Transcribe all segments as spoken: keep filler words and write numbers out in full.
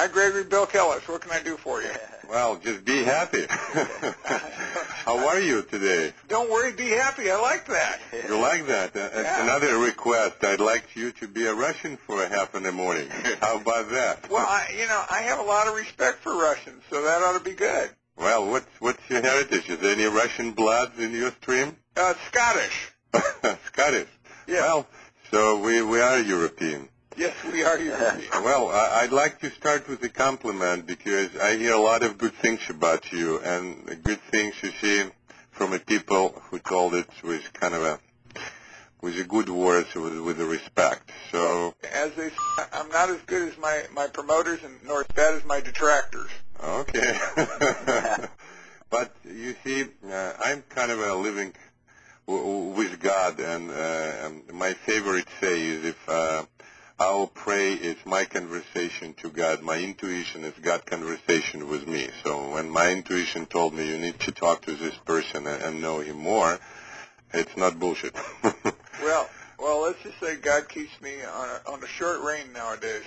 Hi, Gregory. Bill Kellis. What can I do for you? Well, just be happy. How are you today? Don't worry, be happy. I like that. You like that? Uh, Yeah. Another request. I'd like you to be a Russian for a half in the morning. How about that? Well, I, you know, I have a lot of respect for Russians, so that ought to be good. Well, what's what's your heritage? Is there any Russian blood in your stream? Uh, Scottish. Scottish. Yeah. Well, so we we are European. Yes, we are European. Well, I, I'd like to start with a compliment because I hear a lot of good things about you, and the good things you see from a people who told it with kind of a with a good words, with with a respect. So, As they, say, I'm not as good as my my promoters, and nor as bad as my detractors. okay. But you see, uh, I'm kind of a living w- w- with God, and, uh, and my favorite say is if uh, I'll pray is my conversation to God. My intuition is God conversation with me. So when my intuition told me you need to talk to this person and, and know him more, it's not bullshit. Well, well, let's just say God keeps me on a, on a short rein nowadays.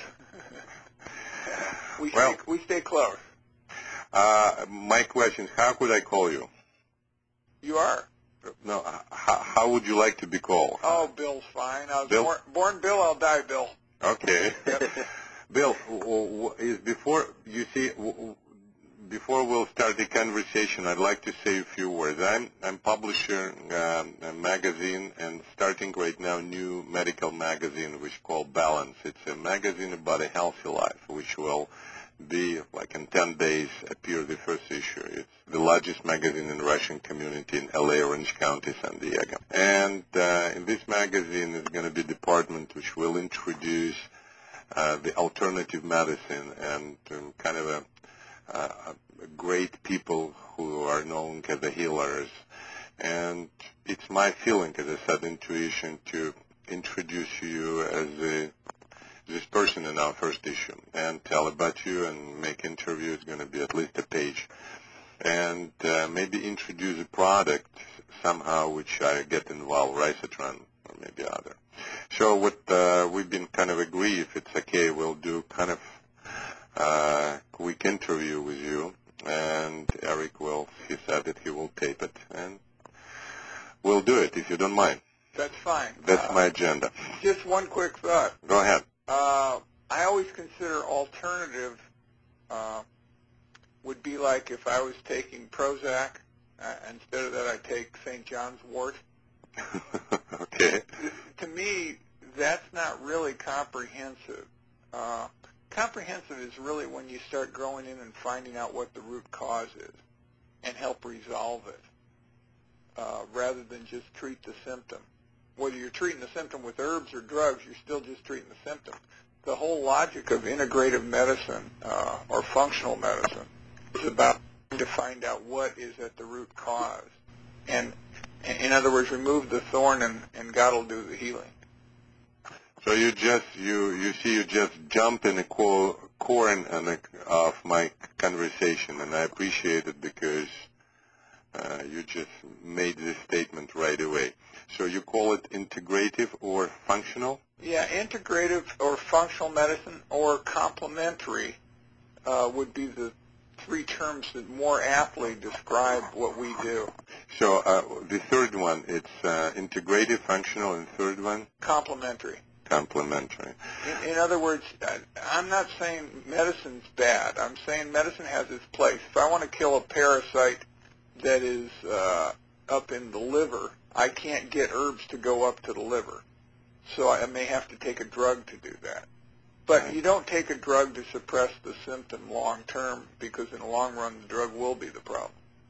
we Well- stay, we stay close. uh, my question is, how could I call you? You are. No, h- how, how would you like to be called? Oh, Bill's fine. I was Bill? born, born Bill. I'll die Bill. Okay. Bill, w- w- is before you see, w- w- before we'll start the conversation, I'd like to say a few words. I'm I'm publisher um, a magazine and starting right now new medical magazine which called Balance. It's a magazine about a healthy life, which will be like in ten days appear the first issue. It's the largest magazine in the Russian community in L A, Orange County, San Diego. And uh, in this magazine is going to be a department which will introduce uh, the alternative medicine and um, kind of a, uh, great people who are known as the healers. And it's my feeling, as I said, intuition to introduce you as a this person in our first issue and tell about you and make interview. It's going to be at least a page. And uh, maybe introduce a product somehow which I get involved, Ricetron or maybe other. So what uh, we've been kind of agree, if it's okay, we'll do kind of uh, quick interview with you. And Eric will, he said that he will tape it. And we'll do it if you don't mind. That's fine. That's Uh, my agenda. Just one quick thought. Go ahead. Uh, I always consider alternative uh, would be like if I was taking Prozac. Uh, instead of that, I take Saint John's Wort. Okay. To me, that's not really comprehensive. Uh, comprehensive is really when you start going in and finding out what the root cause is and help resolve it, uh, rather than just treat the symptom. Whether you're treating the symptom with herbs or drugs, you're still just treating the symptom. The whole logic of integrative medicine uh, or functional medicine is about trying to find out what is at the root cause. And, in other words, remove the thorn and, and God will do the healing. So you just you you see you just jump in the core core and, and the, of my conversation, and I appreciate it because uh, you just made this statement right away. So you call it integrative or functional? Yeah, integrative or functional medicine or complementary uh, would be the three terms that more aptly describe what we do. So uh, the third one, it's uh, integrative, functional, and third one? Complementary. Complementary. In, in other words, I- I'm not saying medicine's bad. I'm saying medicine has its place. If I want to kill a parasite that is uh, up in the liver, I can't get herbs to go up to the liver. So I may have to take a drug to do that. But you don't take a drug to suppress the symptom long term, because in the long run the drug will be the problem.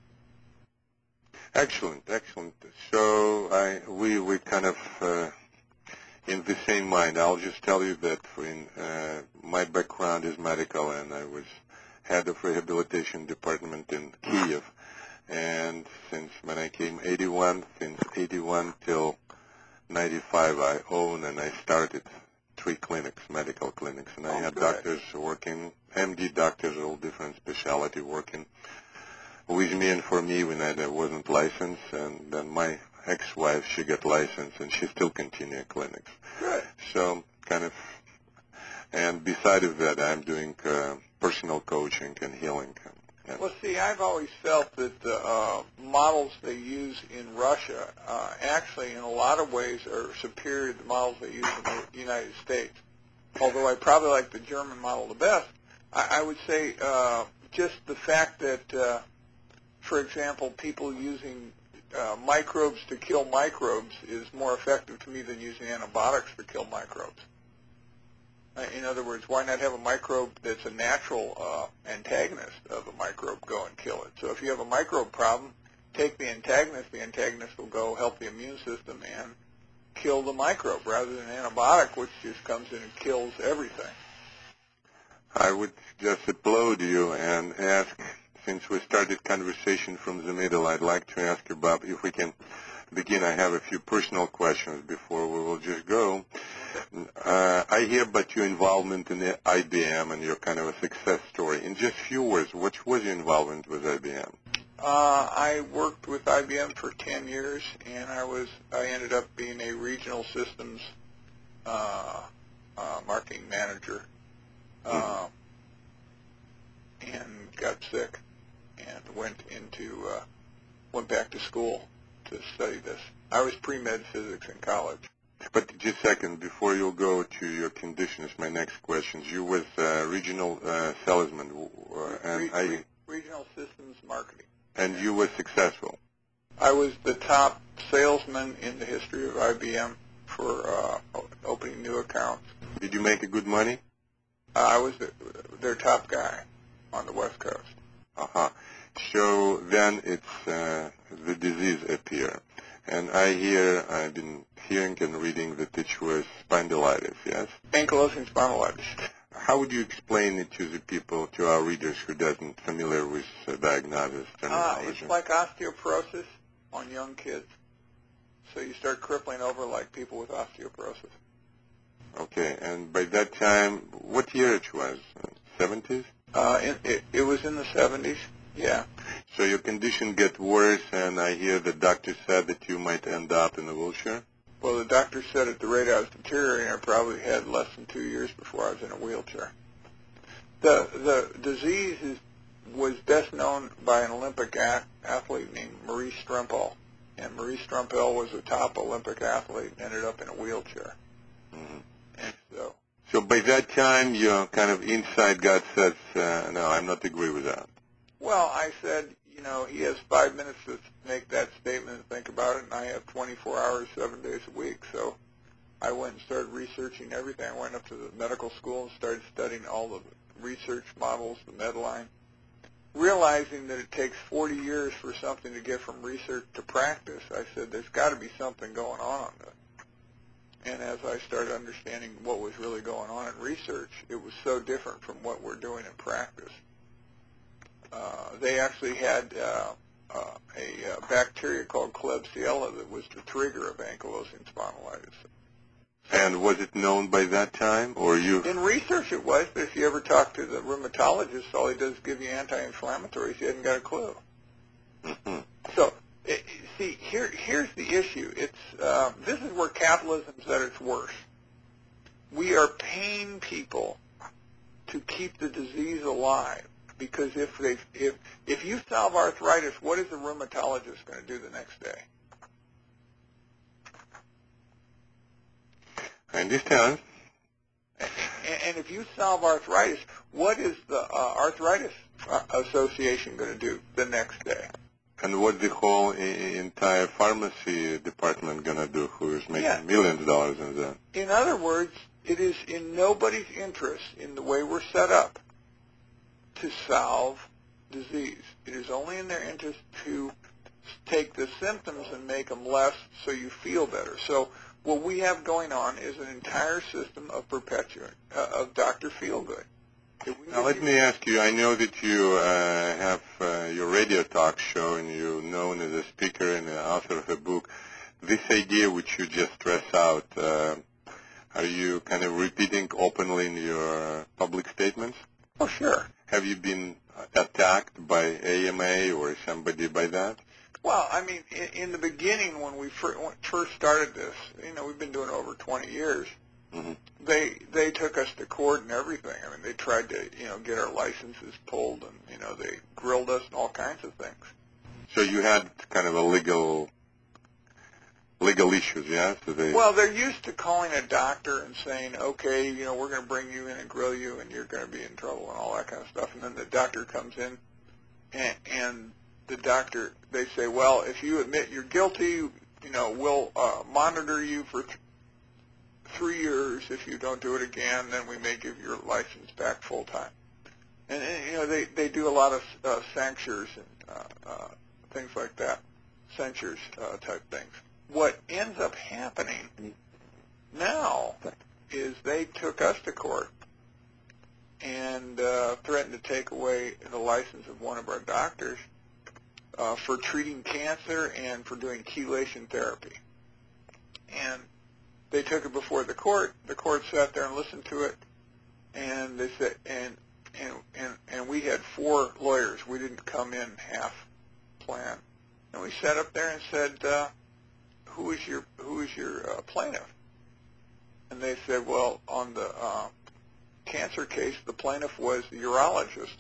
Excellent, excellent. So I we we kind of uh, in the same mind. I'll just tell you that in, uh, my background is medical, and I was head of rehabilitation department in Kiev. And since when I came eighty-one, since eighty-one till ninety-five, I own and I started three clinics, medical clinics, and I Oh, had good. doctors working, M D doctors, all different specialty working with me and for me when I wasn't licensed. And then my ex-wife, she got licensed, and she still continued clinics. Good. So kind of, and beside of that, I'm doing uh, personal coaching and healing. And well, see, I've always felt that the uh, models they use in Russia uh, actually, in a lot of ways, are superior to the models they use in the United States. Although I probably like the German model the best, I, I would say uh, just the fact that, uh, for example, people using uh, microbes to kill microbes is more effective to me than using antibiotics to kill microbes. In other words, why not have a microbe that's a natural uh, antagonist of a microbe go and kill it? So if you have a microbe problem, take the antagonist. The antagonist will go help the immune system and kill the microbe rather than an antibiotic, which just comes in and kills everything. I would just applaud you and ask, since we started conversation from the middle, I'd like to ask you, Bob, if we can begin. I have a few personal questions before we will just go. Uh, I hear about your involvement in the I B M and your kind of a success story. In just few words, what was your involvement with I B M? Uh, I worked with I B M for ten years, and I was I ended up being a regional systems uh, uh, marketing manager, uh, mm-hmm. and got sick and went into uh, went back to school to study this. I was pre-med physics in college. But just a second, before you go to your conditions, my next question. You was uh, regional uh, salesman, uh, and Re- I... Re- regional systems marketing. And you were successful? I was the top salesman in the history of I B M for uh, opening new accounts. Did you make a good money? Uh, I was the, their top guy on the West Coast. Uh-huh. So then it's uh, the disease appear. And I hear, I've been hearing and reading that it was spondylitis, yes? Ankylosing spondylitis. How would you explain it to the people, to our readers who doesn't familiar with uh, diagnosis terminology? Uh, it's like osteoporosis on young kids. So you start crippling over like people with osteoporosis. Okay, and by that time, what year it was? seventies? Uh, it, it, it was in the seventies, yeah. So your condition get worse, and I hear the doctor said that you might end up in a wheelchair? Well, the doctor said at the rate I was deteriorating, I probably had less than two years before I was in a wheelchair. The the disease is, was best known by an Olympic a- athlete named Maurice Strempel. And Maurice Strempel was a top Olympic athlete and ended up in a wheelchair. Mm-hmm. And so... So by that time, your kind of inside gut says, uh, no, I'm not agree with that. Well, I said, you know, he has five minutes to make that statement and think about it, and I have twenty-four hours, seven days a week. So I went and started researching everything. I went up to the medical school and started studying all the research models, the Medline, realizing that it takes forty years for something to get from research to practice. I said, there's got to be something going on. And as I started understanding what was really going on in research, it was so different from what we're doing in practice. Uh, they actually had uh, uh, a uh, bacteria called Klebsiella that was the trigger of ankylosing spondylitis. And was it known by that time, or you? In research it was, but if you ever talk to the rheumatologist, all he does is give you anti-inflammatories. He hasn't got a clue. Mm-hmm. So, it, see, here, here's the issue. It's uh, this is where capitalism's at its worst. We are paying people to keep the disease alive. Because if they if if you solve arthritis, what is the rheumatologist going to do the next day? I understand. And, and if you solve arthritis, what is the uh, arthritis association going to do the next day? And what the whole I- entire pharmacy department going to do, who is making Yeah. millions of dollars in that? In other words, it is in nobody's interest in the way we're set up to solve disease. It is only in their interest to take the symptoms and make them less so you feel better. So what we have going on is an entire system of perpetuant, uh, of Doctor Feelgood. Now let me ask you, I know that you uh, have uh, your radio talk show and you're known as a speaker and the author of a book. This idea which you just stress out, uh, are you kind of repeating openly in your public statements? Oh, sure. Have you been attacked by A M A or somebody by that? Well, I mean, in, in the beginning when we fir- when first started this, you know, we've been doing it over twenty years, Mm-hmm. They they took us to court and everything. I mean, they tried to, you know, get our licenses pulled, and, you know, they grilled us and all kinds of things. So you had kind of a legal legal issues, yeah? So they, Well, they're used to calling a doctor and saying, okay, you know, we're going to bring you in and grill you, and you're going to be in trouble and all that kind of stuff. And then the doctor comes in, and, and the doctor, they say, well, if you admit you're guilty, you know, we'll uh, monitor you for th- three years. If you don't do it again, then we may give your license back full time. And, and you know, they, they do a lot of uh, censures and uh, uh, things like that, censures uh, type things. What ends up happening now is they took us to court and uh, threatened to take away the license of one of our doctors uh, for treating cancer and for doing chelation therapy. And they took it before the court. The court sat there and listened to it, and they said, and and and, and we had four lawyers. We didn't come in half plan, and we sat up there and said, Uh, who is your who is your uh, plaintiff? And they said, well, on the uh, cancer case, the plaintiff was the urologist.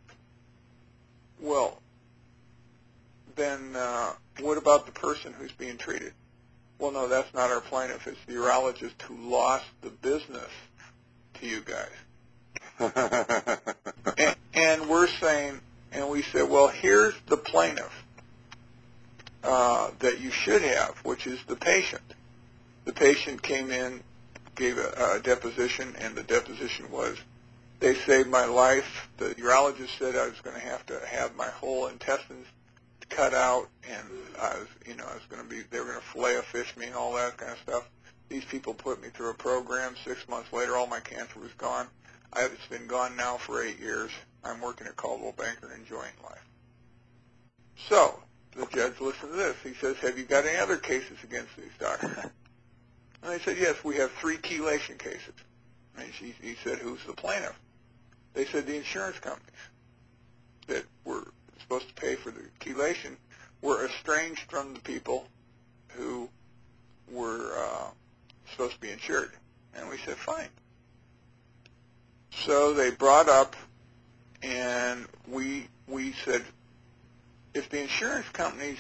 Well, then uh, what about the person who's being treated? Well, no, that's not our plaintiff. It's the urologist who lost the business to you guys. and, and we're saying, and we said, well, here's the plaintiff Uh, that you should have, which is the patient. The patient came in, gave a, a deposition, and the deposition was, they saved my life. The urologist said I was going to have to have my whole intestines cut out, and I was, you know, I was going to be, they were going to fillet a fish me and all that kind of stuff. These people put me through a program. Six months later, all my cancer was gone. I, it's been gone now for eight years. I'm working at Caldwell Banker and enjoying life. So, the judge listened to this. He says, have you got any other cases against these doctors? And they said, yes, we have three chelation cases. And she, he said, who's the plaintiff? They said the insurance companies that were supposed to pay for the chelation were estranged from the people who were uh, supposed to be insured. And we said, fine. So they brought up, and we we said, if the insurance companies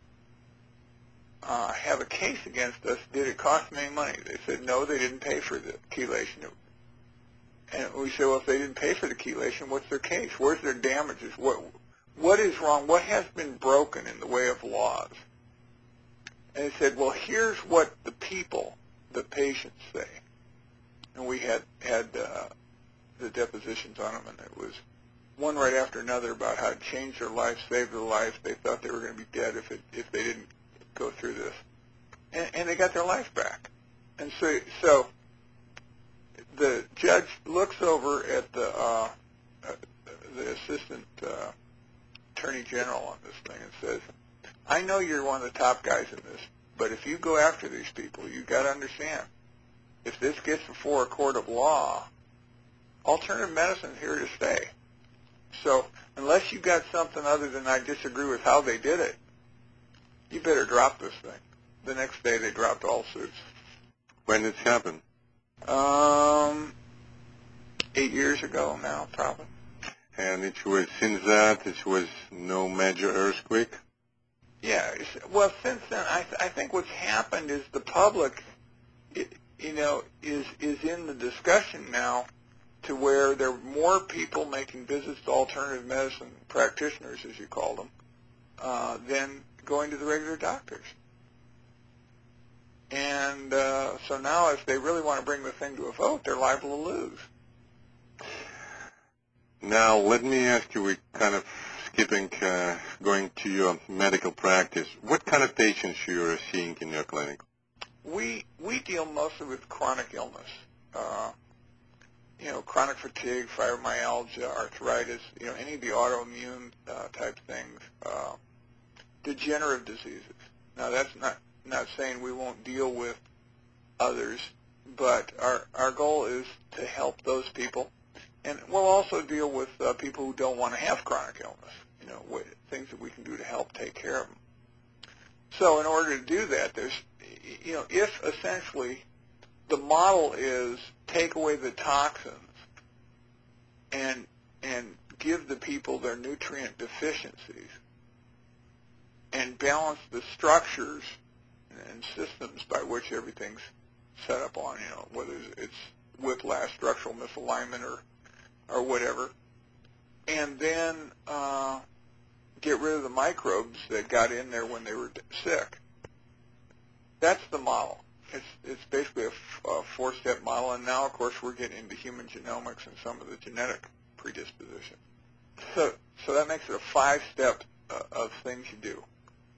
uh, have a case against us, did it cost them any money? They said, no, they didn't pay for the chelation. And we said, well, if they didn't pay for the chelation, what's their case? Where's their damages? What What is wrong? What has been broken in the way of laws? And they said, well, here's what the people, the patients, say. And we had, had uh, the depositions on them, and it was one right after another about how it changed their life, saved their life. They thought they were going to be dead if it, if they didn't go through this, and, and they got their life back. And so, so the judge looks over at the uh, uh, the assistant uh, attorney general on this thing and says, "I know you're one of the top guys in this, but if you go after these people, you've got to understand, if this gets before a court of law, alternative medicine is here to stay. So unless you got something other than I disagree with how they did it, you better drop this thing." The next day they dropped all suits. When did it happen? Um, eight years ago now, probably. And it was, since that, it was no major earthquake? Yeah, it's- well, since then, I, th- I think what's happened is the public, i you know, is, is in the discussion now to where there are more people making visits to alternative medicine practitioners, as you call them, uh, than going to the regular doctors. And uh, so now if they really want to bring the thing to a vote, they're liable to lose. Now, let me ask you, we're kind of skipping, uh, going to your medical practice. What kind of patients you're seeing in your clinic? We we deal mostly with chronic illness. Uh, you know, chronic fatigue, fibromyalgia, arthritis, you know, any of the autoimmune uh, type things, uh, degenerative diseases. Now, that's not, not saying we won't deal with others, but our, our goal is to help those people. And we'll also deal with uh, people who don't want to have chronic illness, you know, what, things that we can do to help take care of them. So in order to do that, there's, you know, if essentially the model is take away the toxins and and give the people their nutrient deficiencies and balance the structures and systems by which everything's set up on, you know, whether it's whiplash, structural misalignment, or or whatever, and then uh, get rid of the microbes that got in there when they were sick. That's the model. It's it's basically a, f- a four-step model, and now, of course, we're getting into human genomics and some of the genetic predisposition. So so that makes it a five-step uh, of things you do.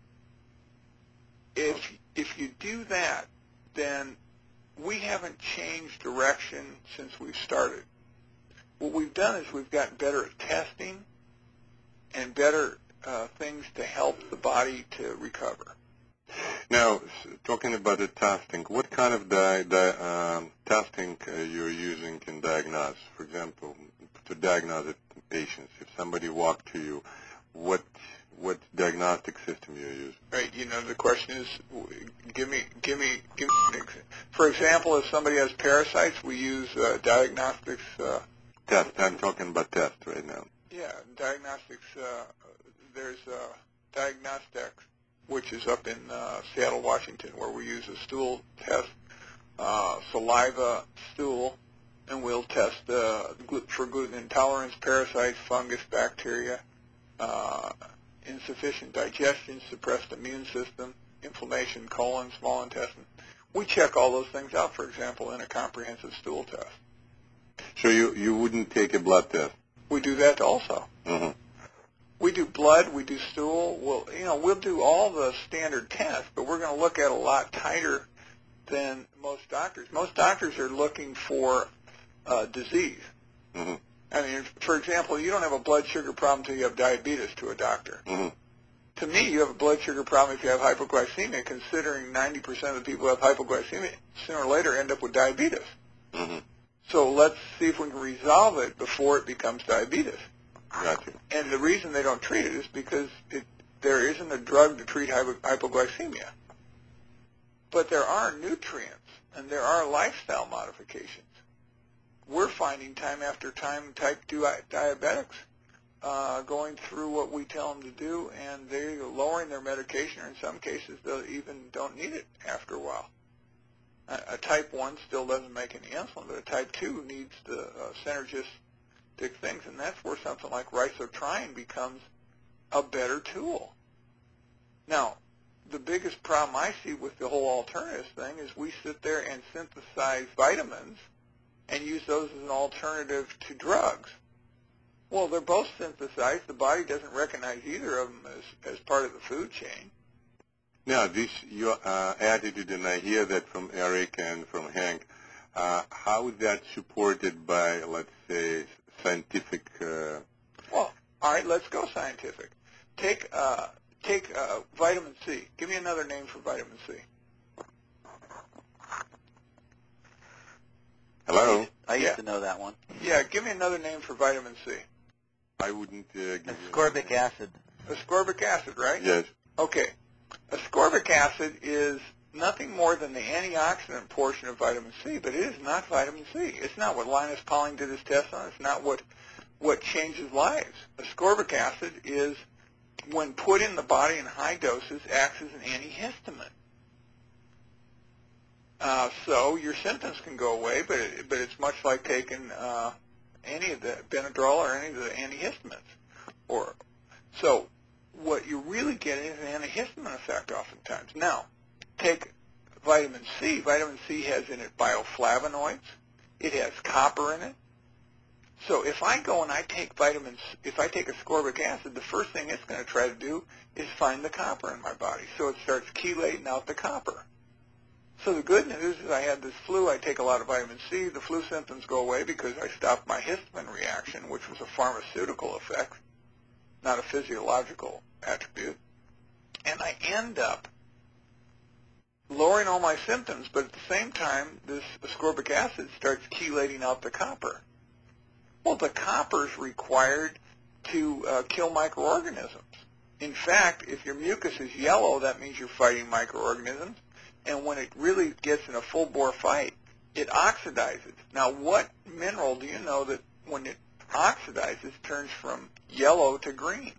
If if you do that, then we haven't changed direction since we've started. What we've done is we've gotten better at testing and better uh, things to help the body to recover. Now, talking about the testing, what kind of di- di- um, testing uh, you're using in diagnose? For example, to diagnose a patient, if somebody walked to you, what what diagnostic system you use? Right. You know, the question is, give me, give me, give me an example. For example, if somebody has parasites, we use uh, diagnostics. Uh, Test. I'm talking about test right now. Yeah, diagnostics. Uh, there's uh, Diagnostics, which is up in uh, Seattle, Washington, where we use a stool test, uh, saliva, stool, and we'll test uh, for gluten intolerance, parasites, fungus, bacteria, uh, insufficient digestion, suppressed immune system, inflammation, colon, small intestine. We check all those things out, for example, in a comprehensive stool test. So you, you wouldn't take a blood test? We do that also. Mm-hmm. We do blood, we do stool. We'll, you know, we'll do all the standard tests, but we're going to look at a lot tighter than most doctors. Most doctors are looking for uh, disease. Mm-hmm. I mean, for example, you don't have a blood sugar problem until you have diabetes to a doctor. Mm-hmm. To me, you have a blood sugar problem if you have hypoglycemia, considering ninety percent of the people who have hypoglycemia sooner or later end up with diabetes. Mm-hmm. So let's see if we can resolve it before it becomes diabetes. Gotcha. And the reason they don't treat it is because it, there isn't a drug to treat hypo, hypoglycemia. But there are nutrients, and there are lifestyle modifications. We're finding time after time type two diabetics uh, going through what we tell them to do, and they're lowering their medication, or in some cases they even don't need it after a while. A, a type one still doesn't make any insulin, but a type two needs the uh, synergistic things, and that's where something like risotriene becomes a better tool. Now, the biggest problem I see with the whole alternatives thing is we sit there and synthesize vitamins and use those as an alternative to drugs. Well, they're both synthesized. The body doesn't recognize either of them as, as part of the food chain. Now, this your uh, attitude, and I hear that from Eric and from Hank, uh, how is that supported by, let's say, scientific... Uh... Well, all right, let's go scientific. Take uh, take uh, vitamin C. Give me another name for vitamin C. Hello? I used Yeah. to know that one. Yeah, give me another name for vitamin C. I wouldn't uh, give Ascorbic you... acid. Ascorbic acid, right? Yes. Okay. Ascorbic acid is nothing more than the antioxidant portion of vitamin C, but it is not vitamin C. It's not what Linus Pauling did his test on. It's not what, what changes lives. Ascorbic acid is, when put in the body in high doses, acts as an antihistamine. Uh, so your symptoms can go away, but it, but it's much like taking uh, any of the Benadryl or any of the antihistamines. Or so what you're really getting is an antihistamine effect oftentimes. Now, take vitamin C. Vitamin C has in it bioflavonoids. It has copper in it. So if I go and I take vitamins, if I take ascorbic acid, the first thing it's going to try to do is find the copper in my body. So it starts chelating out the copper. So the good news is I had this flu. I take a lot of vitamin C. The flu symptoms go away because I stopped my histamine reaction, which was a pharmaceutical effect, not a physiological attribute. And I end up lowering all my symptoms, but at the same time, this ascorbic acid starts chelating out the copper. Well, the copper is required to uh, kill microorganisms. In fact, if your mucus is yellow, that means you're fighting microorganisms. And when it really gets in a full-bore fight, it oxidizes. Now, what mineral do you know that when it oxidizes turns from yellow to green?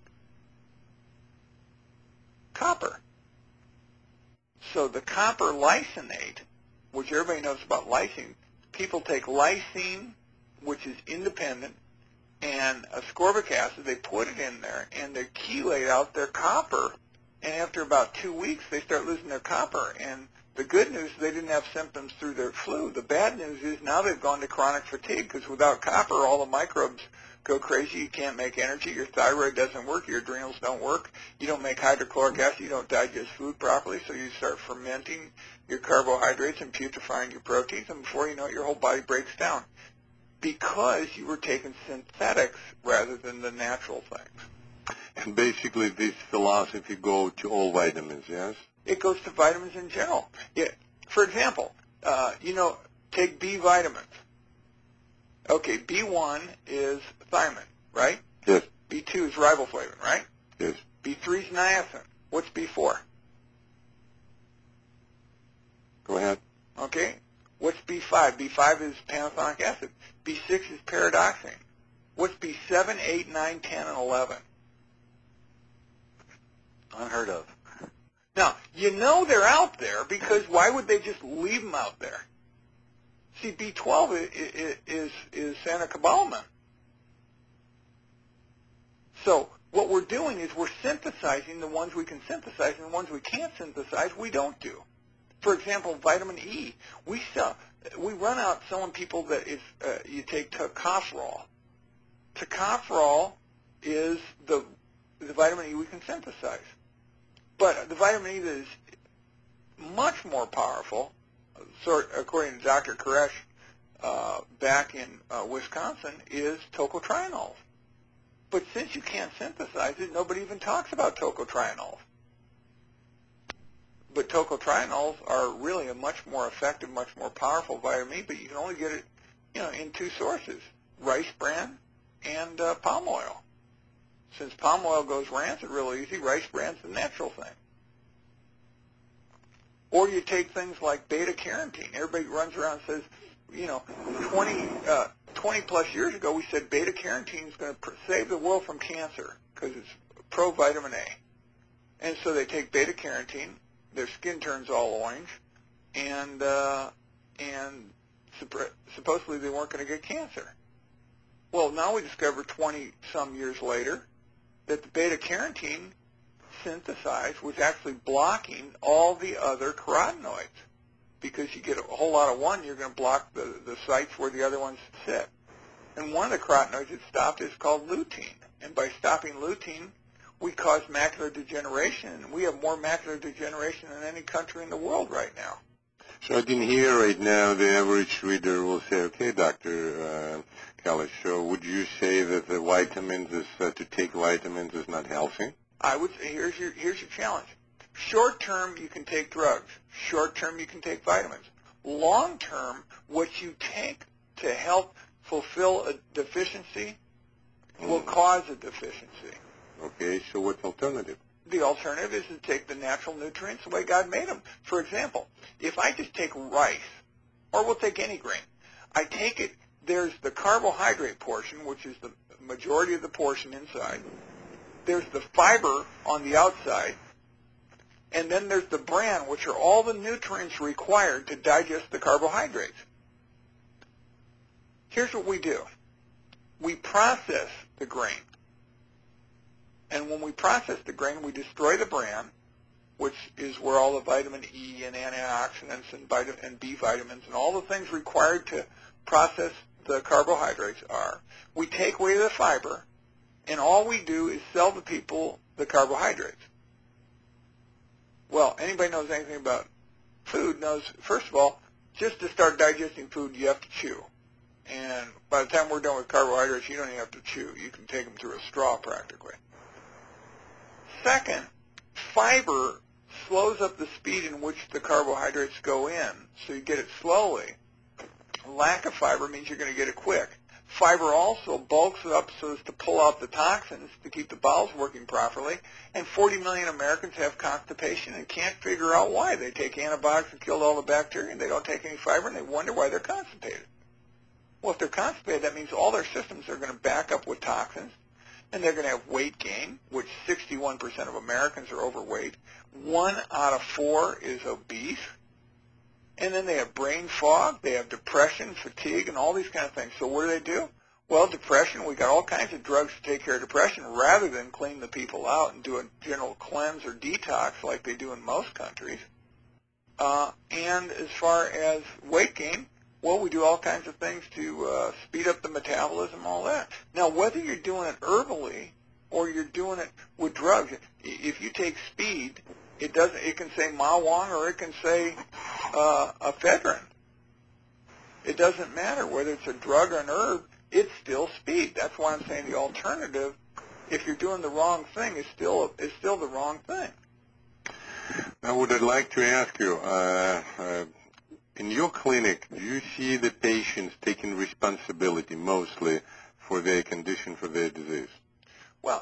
Copper. So the copper lysine, which everybody knows about lysine, people take lysine, which is independent, and ascorbic acid, they put it in there, and they chelate out their copper, and after about two weeks, they start losing their copper. And the good news, they didn't have symptoms through their flu. The bad news is now they've gone to chronic fatigue, because without copper, all the microbes go crazy. You can't make energy. Your thyroid doesn't work. Your adrenals don't work. You don't make hydrochloric acid. You don't digest food properly, so you start fermenting your carbohydrates and putrefying your proteins, and before you know it, your whole body breaks down, because you were taking synthetics rather than the natural things. And basically this philosophy goes to all vitamins, yes? It goes to vitamins in general. Yeah. For example, uh, you know, take B vitamins. Okay, B one is thiamine, right? Yes. B two is riboflavin, right? Yes. B three is niacin. What's B four? Go ahead. Okay. What's B five? B five is pantothenic acid. B six is pyridoxine. What's B seven, eight, nine, ten, and eleven? Unheard of. Now, you know they're out there, because why would they just leave them out there? See, B twelve is, is, is sanocobalamin. So what we're doing is we're synthesizing the ones we can synthesize, and the ones we can't synthesize, we don't do. For example, vitamin E. We sell, we run out selling people that if uh, you take tocopherol. Tocopherol is the, the vitamin E we can synthesize. But the vitamin E that is much more powerful, sort according to Doctor Koresh uh, back in uh, Wisconsin, is tocotrienols. But since you can't synthesize it, nobody even talks about tocotrienols. But tocotrienols are really a much more effective, much more powerful vitamin E, but you can only get it, you know, in two sources, rice bran and uh, palm oil. Since palm oil goes rancid real easy, rice bran's the natural thing. Or you take things like beta-carotene. Everybody runs around and says, you know, twenty, uh, twenty plus years ago we said beta-carotene is going to save the world from cancer because it's pro-vitamin A. And so they take beta-carotene, their skin turns all orange, and uh, and supp- supposedly they weren't going to get cancer. Well, now we discover twenty-some years later that the beta-carotene synthesized was actually blocking all the other carotenoids. Because you get a whole lot of one, you're going to block the, the sites where the other ones sit. And one of the carotenoids it stopped is called lutein. And by stopping lutein, we cause macular degeneration. And we have more macular degeneration than any country in the world right now. So I can hear right now the average reader will say, okay, Doctor Uh, Kalish, so would you say that the vitamins, is, uh, to take vitamins is not healthy? I would say, here's your, here's your challenge. Short term, you can take drugs. Short term, you can take vitamins. Long term, what you take to help fulfill a deficiency will cause a deficiency. Okay, so what's alternative? The alternative is to take the natural nutrients the way God made them. For example, if I just take rice, or we'll take any grain, I take it, there's the carbohydrate portion, which is the majority of the portion inside. There's the fiber on the outside. And then there's the bran, which are all the nutrients required to digest the carbohydrates. Here's what we do. We process the grain. And when we process the grain, we destroy the bran, which is where all the vitamin E and antioxidants and, vitamin, and B vitamins and all the things required to process the carbohydrates are. We take away the fiber, and all we do is sell the people the carbohydrates. Well, anybody knows anything about food knows, first of all, just to start digesting food, you have to chew. And by the time we're done with carbohydrates, you don't even have to chew. You can take them through a straw practically. Second, fiber slows up the speed in which the carbohydrates go in, so you get it slowly. Lack of fiber means you're going to get it quick. Fiber also bulks up so as to pull out the toxins to keep the bowels working properly. And forty million Americans have constipation and can't figure out why. They take antibiotics and kill all the bacteria, and they don't take any fiber, and they wonder why they're constipated. Well, if they're constipated, that means all their systems are going to back up with toxins, and they're going to have weight gain, which sixty-one percent of Americans are overweight. One out of four is obese. And then they have brain fog, they have depression, fatigue, and all these kind of things. So what do they do? Well, depression, we got all kinds of drugs to take care of depression rather than clean the people out and do a general cleanse or detox like they do in most countries. Uh, and as far as weight gain, well, we do all kinds of things to uh, speed up the metabolism, all that. Now, whether you're doing it herbally or you're doing it with drugs, if you take speed, it doesn't. It can say Mawang or it can say uh, ephedrine. It doesn't matter whether it's a drug or an herb. It's still speed. That's why I'm saying the alternative, if you're doing the wrong thing, is still is still the wrong thing. Now, what I'd like to ask you, uh, uh, in your clinic, do you see the patients taking responsibility mostly for their condition, for their disease? Well,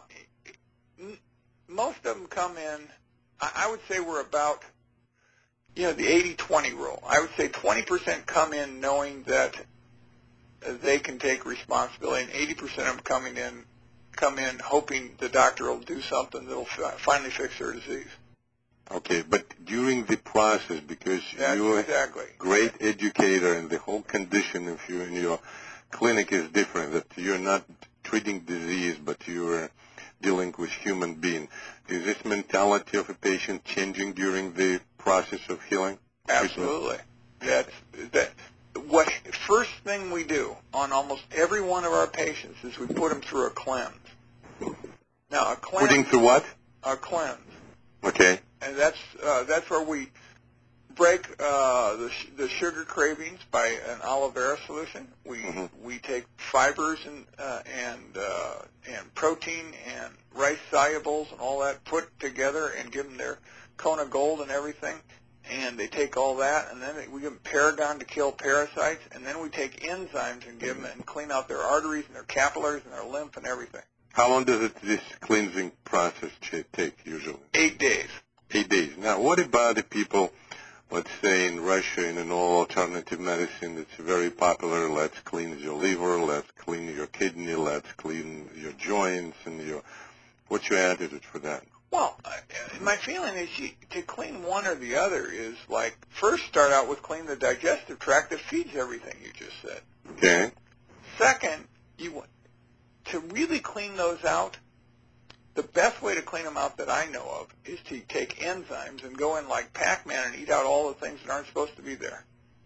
most of them come in. I would say we're about, you know, the eighty twenty rule. I would say twenty percent come in knowing that they can take responsibility, and eighty percent of them coming in, come in hoping the doctor will do something that will finally fix their disease. Okay, but during the process, because That's you're exactly. a great educator and the whole condition of you in your clinic is different, that you're not treating disease, but you're dealing with human being. Is this mentality of a patient changing during the process of healing? Absolutely. That's, that, what first thing we do on almost every one of our patients is we put them through a cleanse. Now, a cleanse. Putting through what? A cleanse. Okay. And that's uh, that's where we break uh, the, sh- the sugar cravings by an aloe vera solution. We mm-hmm. we take fibers and uh, and uh, and protein and rice solubles and all that put together and give them their Kona Gold and everything. And they take all that, and then we give them Paragon to kill parasites, and then we take enzymes and give them and clean out their arteries and their capillaries and their lymph and everything. How long does it, this cleansing process take usually? Eight days. Eight days. Now, what about the people, let's say in Russia, in an all alternative medicine that's very popular, let's cleanse your liver, let's clean your kidney, let's clean your joints, and your, what's your attitude for that? Well, uh, my feeling is you, to clean one or the other is like, first start out with clean the digestive tract that feeds everything you just said. Okay. Second, you want to really clean those out. The best way to clean them out that I know of is to take enzymes and go in like Pac-Man and eat out all the things that aren't supposed to be there.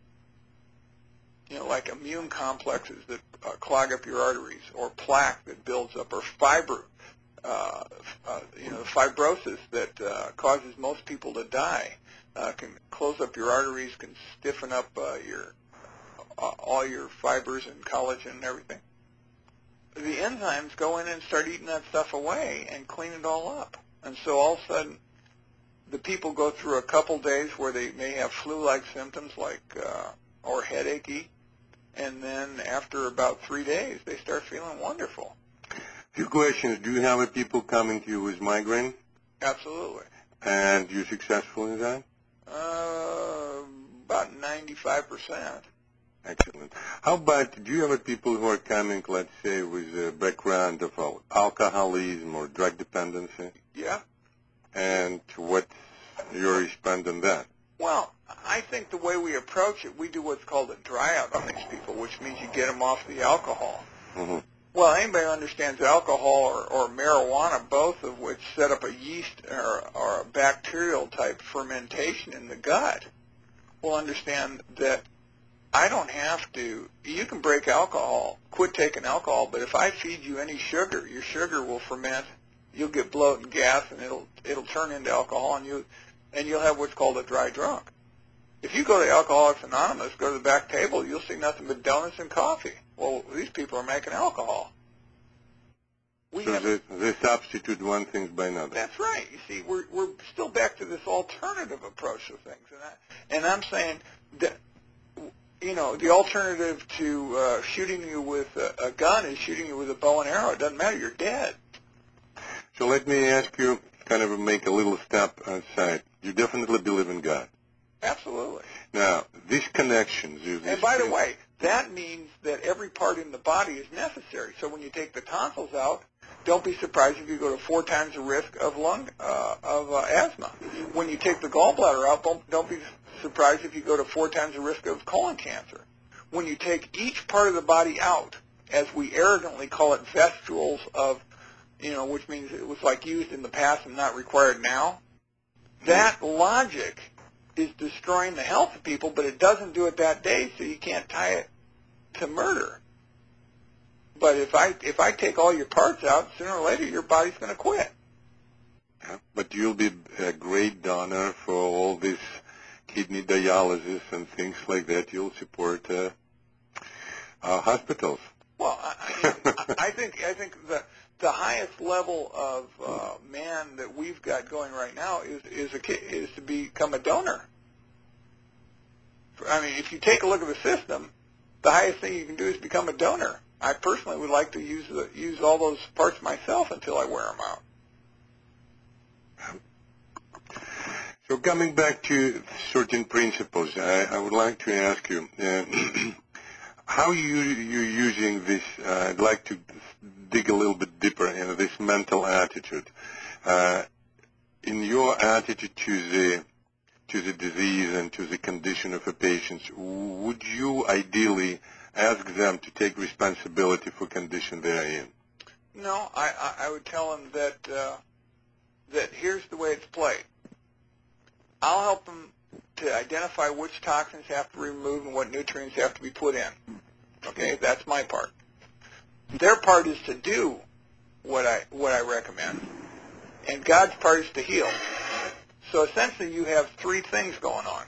You know, like immune complexes that uh, clog up your arteries, or plaque that builds up, or fiber, uh, uh, you know, fibrosis that uh, causes most people to die. Uh, can close up your arteries, can stiffen up uh, your uh, all your fibers and collagen and everything. The enzymes go in and start eating that stuff away and clean it all up. And so all of a sudden, the people go through a couple days where they may have flu-like symptoms like uh, or headachy, and then after about three days, they start feeling wonderful. Few questions. Do you have people coming to you with migraine? Absolutely. And you're successful in that? Uh, about ninety-five percent. Excellent. How about, do you have people who are coming, let's say, with a background of uh, alcoholism or drug dependency? Yeah. And what's your response on that? Well, I think the way we approach it, we do what's called a dry out on these people, which means you get them off the alcohol. Mm-hmm. Well, anybody who understands alcohol or, or marijuana, both of which set up a yeast or, or a bacterial type fermentation in the gut, will understand that I don't have to, you can break alcohol, quit taking alcohol, but if I feed you any sugar, your sugar will ferment, you'll get bloat and gas, and it'll it'll turn into alcohol, and, you, and you'll have what's called a dry drunk. If you go to Alcoholics Anonymous, go to the back table, you'll see nothing but donuts and coffee. Well, these people are making alcohol. We so have, they, they substitute one thing by another. That's right. You see, we're we're still back to this alternative approach to things, and I, and I'm saying that you know, the alternative to uh, shooting you with a, a gun is shooting you with a bow and arrow. It doesn't matter. You're dead. So let me ask you, kind of make a little step outside. You definitely believe in God. Absolutely. Now, these connections... These and by the way, that means that every part in the body is necessary. So when you take the tonsils out, don't be surprised if you go to four times the risk of lung uh, of uh, asthma. When you take the gallbladder out, don't, don't be surprised if you go to four times the risk of colon cancer. When you take each part of the body out, as we arrogantly call it, vestules of, you know, which means it was like used in the past and not required now, that logic is destroying the health of people, but it doesn't do it that day, so you can't tie it to murder. But if I if I take all your parts out, sooner or later your body's going to quit. Yeah, but you'll be a great donor for all this kidney dialysis and things like that. You'll support uh, uh, hospitals. Well, I, I, I think I think the the highest level of uh, man that we've got going right now is is a is to become a donor. I mean, if you take a look at the system, the highest thing you can do is become a donor. I personally would like to use the, use all those parts myself until I wear them out. So coming back to certain principles, I, I would like to ask you, uh, how you you using this? Uh, I'd like to dig a little bit deeper into this mental attitude. Uh, in your attitude to the to the disease and to the condition of a patient, would you ideally ask them to take responsibility for condition they're in? No, I, I, I would tell them that uh, that here's the way it's played. I'll help them to identify which toxins have to be removed and what nutrients have to be put in. Okay, that's my part. Their part is to do what I what I recommend, and God's part is to heal. So essentially, you have three things going on.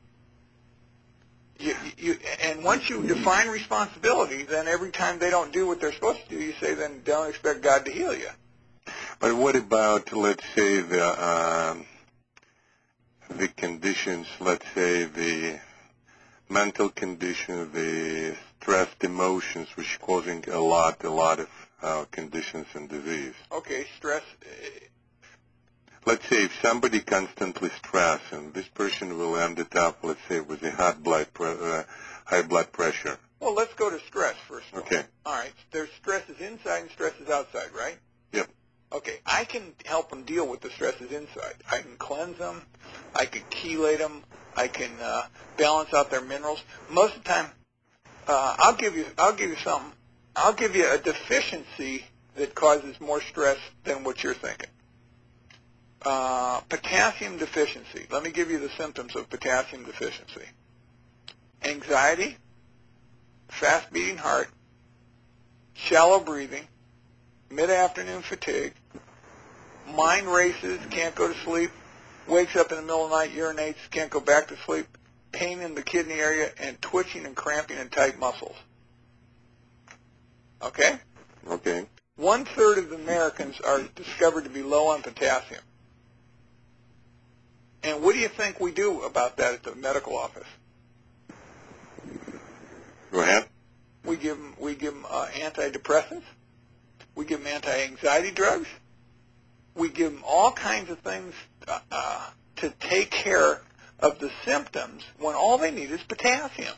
You, you, and once you define responsibility, then every time they don't do what they're supposed to do, you say, then don't expect God to heal you. But what about, let's say, the um, the conditions, let's say the mental condition, the stressed emotions, which are causing a lot, a lot of uh, conditions and disease? Okay, stress. Let's say if somebody constantly stress, and this person will end it up, let's say, with a high blood pre- uh, high blood pressure. Well, let's go to stress first of all. Okay. All right. There's stresses inside and stresses outside, right? Yep. Okay. I can help them deal with the stresses inside. I can cleanse them. I can chelate them. I can uh, balance out their minerals. Most of the time, uh, I'll give you I'll give you something. I'll give you a deficiency that causes more stress than what you're thinking. Uh, potassium deficiency. Let me give you the symptoms of potassium deficiency. Anxiety, fast beating heart, shallow breathing, mid-afternoon fatigue, mind races, can't go to sleep, wakes up in the middle of the night, urinates, can't go back to sleep, pain in the kidney area, and twitching and cramping in tight muscles. Okay? Okay. One-third of the Americans are discovered to be low on potassium. And what do you think we do about that at the medical office? Go ahead. We give them, we give them uh, antidepressants. We give them anti-anxiety drugs. We give them all kinds of things uh, uh, to take care of the symptoms when all they need is potassium.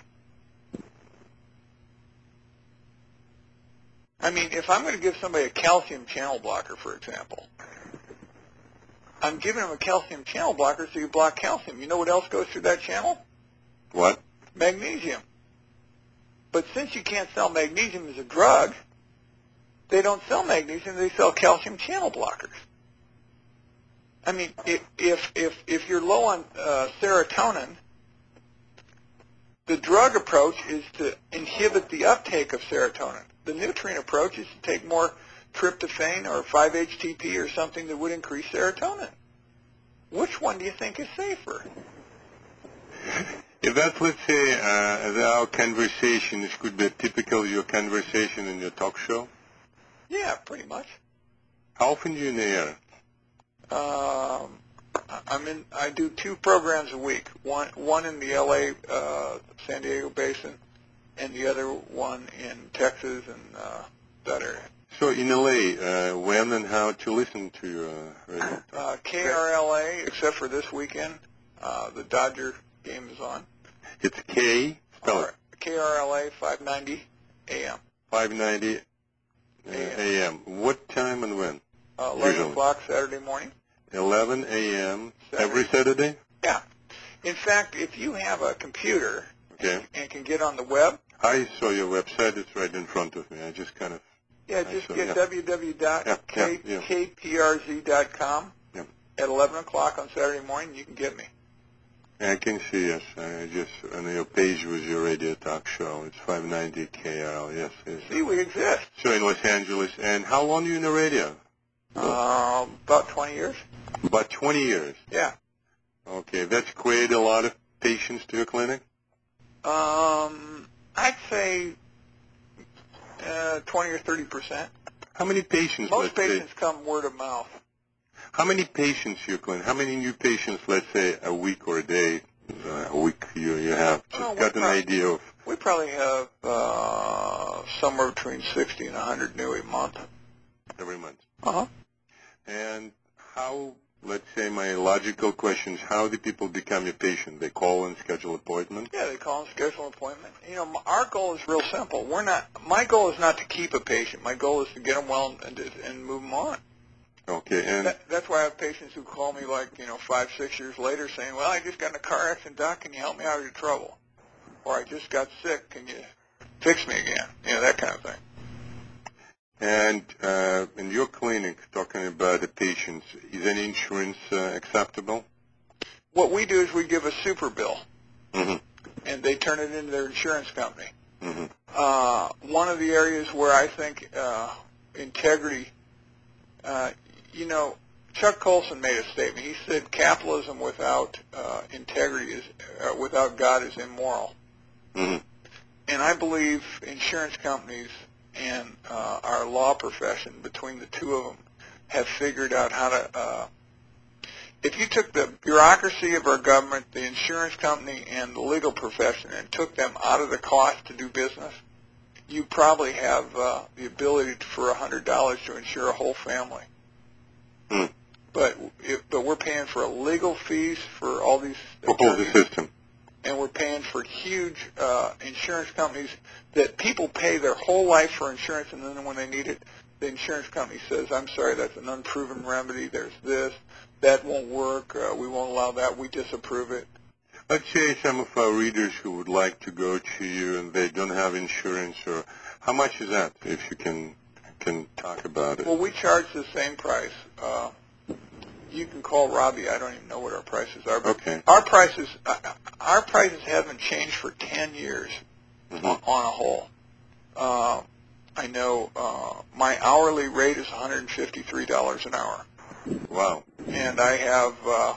I mean, if I'm going to give somebody a calcium channel blocker, for example, I'm giving them a calcium channel blocker so you block calcium. You know what else goes through that channel? What? Magnesium. But since you can't sell magnesium as a drug, they don't sell magnesium, they sell calcium channel blockers. I mean, if if if, if you're low on uh, serotonin, the drug approach is to inhibit the uptake of serotonin. The nutrient approach is to take more tryptophan or five H T P or something that would increase serotonin. Which one do you think is safer? If that's, let's say, uh, our conversation, this could be a typical your conversation in your talk show? Yeah, pretty much. How often do you in the air? Um, I'm in. I do two programs a week. One one in the L A uh, San Diego basin, and the other one in Texas and uh, that area. So in L A, uh, when and how to listen to your uh, radio? Uh, K R L A, except for this weekend, uh, the Dodger game is on. It's K. Spell it. K R L A five ninety A M. five ninety A M. What time and when? Uh, eleven Usually. o'clock Saturday morning. eleven A M Saturday. every Saturday? Yeah. In fact, if you have a computer Okay. and, and can get on the web, I saw your website. It's right in front of me. I just kind of... yeah, just saw, get yeah. w w w dot k p r z dot com Yeah. at eleven o'clock on Saturday morning. You can get me. I can see, yes. I just on your page was your radio talk show. It's five ninety K R L, yes. yes. See, we exist. So in Los Angeles. And how long are you in the radio? Uh, about twenty years. About twenty years. Yeah. Okay, that's created a lot of patients to your clinic? Um, I'd say uh, twenty or thirty percent. How many patients, Most let's patients say? come word of mouth. How many patients your clinic? How many new patients, let's say, a week or a day, uh, a week you you have? Just Oh, we got an prob- idea of We probably have uh, somewhere between sixty and one hundred new a month. every month. Uh-huh. And how, let's say my logical questions, how do people become your patient? They call and schedule appointment? Yeah, they call and schedule an appointment. You know, m- our goal is real simple. We're not. My goal is not to keep a patient. My goal is to get them well and, and move them on. Okay, and That, that's why I have patients who call me like, you know, five, six years later saying, well, I just got in a car accident, Doc, can you help me out of your trouble? Or I just got sick, can you fix me again? You know, that kind of thing. and uh, in your clinic, talking about the patients, is any insurance uh, acceptable? What we do is we give a super bill, Mm-hmm. and they turn it into their insurance company. Mm-hmm. Uh, one of the areas where I think uh, integrity, uh, you know, Chuck Colson made a statement. He said capitalism without uh, integrity is, uh, without God is immoral. Mm-hmm. And I believe insurance companies and uh, our law profession, between the two of them, have figured out how to, uh, if you took the bureaucracy of our government, the insurance company, and the legal profession and took them out of the cost to do business, you probably have uh, the ability to, for one hundred dollars to insure a whole family. Mm. But if, but we're paying for legal fees for all these For all the attorneys, system. and we're paying for huge uh, insurance companies that people pay their whole life for insurance, and then when they need it, the insurance company says, I'm sorry, that's an unproven remedy, there's this, that won't work, uh, we won't allow that, we disapprove it. Let's say some of our readers who would like to go to you and they don't have insurance, or how much is that, if you can can talk about it? Well, we charge the same price. Uh, you can call Robbie. I don't even know what our prices are, but Okay. our prices uh, our prices haven't changed for ten years Mm-hmm. on, on a whole. Uh, I know uh, my hourly rate is one hundred fifty-three dollars an hour, Wow. and I have uh,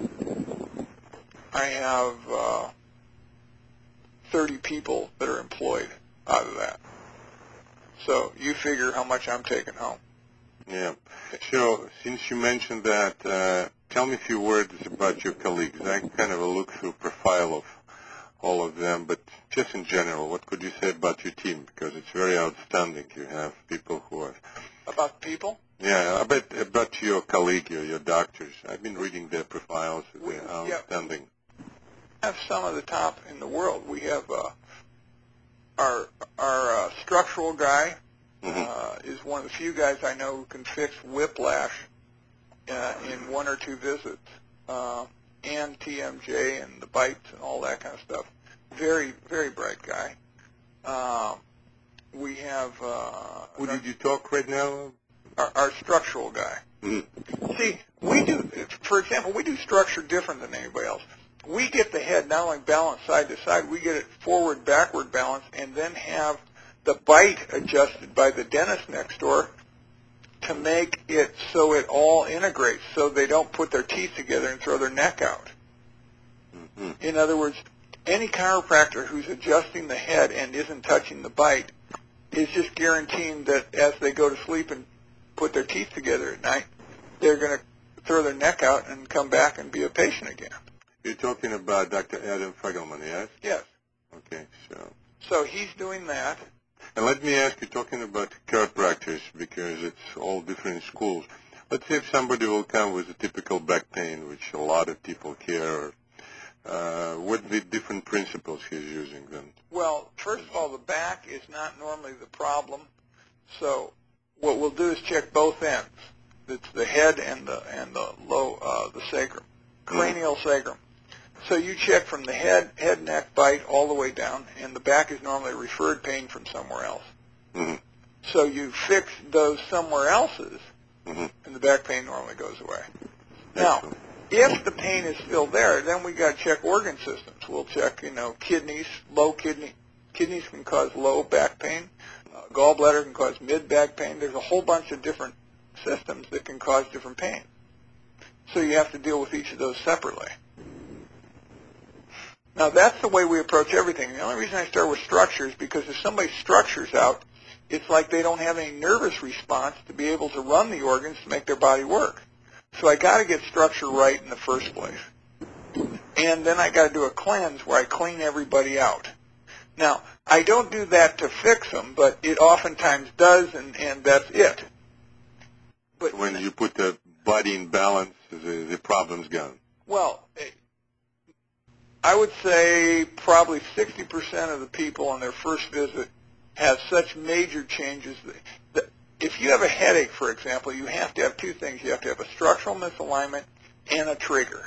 I have uh, thirty people that are employed out of that. So you figure how much I'm taking home. Yeah. So since you mentioned that, uh, tell me a few words about your colleagues. I kind of a look through profile of all of them, but just in general, what could you say about your team? Because it's very outstanding. You have people who are... About the people? Yeah, about, about your colleague, your, your doctors. I've been reading their profiles. We- They're yeah. outstanding. We have some of the top in the world. We have uh, our our uh, structural guy Mm-hmm. uh, is one of the few guys I know who can fix whiplash uh, in one or two visits, uh, and T M J and the bites and all that kind of stuff. Very, very bright guy. Um, we have uh, Who did you talk right now? our, our structural guy. Mm-hmm. See, we do, for example, we do structure different than anybody else. We get the head not only balanced side to side, we get it forward, backward balance, and then have the bite adjusted by the dentist next door to make it so it all integrates, so they don't put their teeth together and throw their neck out. Mm-hmm. In other words, any chiropractor who's adjusting the head and isn't touching the bite is just guaranteeing that as they go to sleep and put their teeth together at night, they're going to throw their neck out and come back and be a patient again. You're talking about Doctor Adam Fegelman, yes? Yes. Okay, so. So he's doing that. And let me ask you, talking about chiropractors, because it's all different schools. Let's say if somebody will come with a typical back pain, which a lot of people care, uh, what the different principles he's using then? Well, first of all, the back is not normally the problem. So what we'll do is check both ends. It's the head and the and the low uh, the sacrum, cranial mm-hmm. sacrum. So you check from the head, head, neck, bite all the way down, and the back is normally referred pain from somewhere else. Mm-hmm. So you fix those somewhere else's, mm-hmm. and the back pain normally goes away. Now, if the pain is still there, then we got to check organ systems. We'll check, you know, kidneys. Low kidney kidneys can cause low back pain. Uh, gallbladder can cause mid back pain. There's a whole bunch of different systems that can cause different pain. So you have to deal with each of those separately. Now, that's the way we approach everything. The only reason I start with structure is because if somebody's structure's out, it's like they don't have any nervous response to be able to run the organs to make their body work. So I got to get structure right in the first place. And then I got to do a cleanse where I clean everybody out. Now, I don't do that to fix them, but it oftentimes does, and, and that's it. But when you put the body in balance, the, the problem's gone. Well, I would say probably sixty percent of the people on their first visit have such major changes that if you have a headache, for example, you have to have two things. You have to have a structural misalignment and a trigger.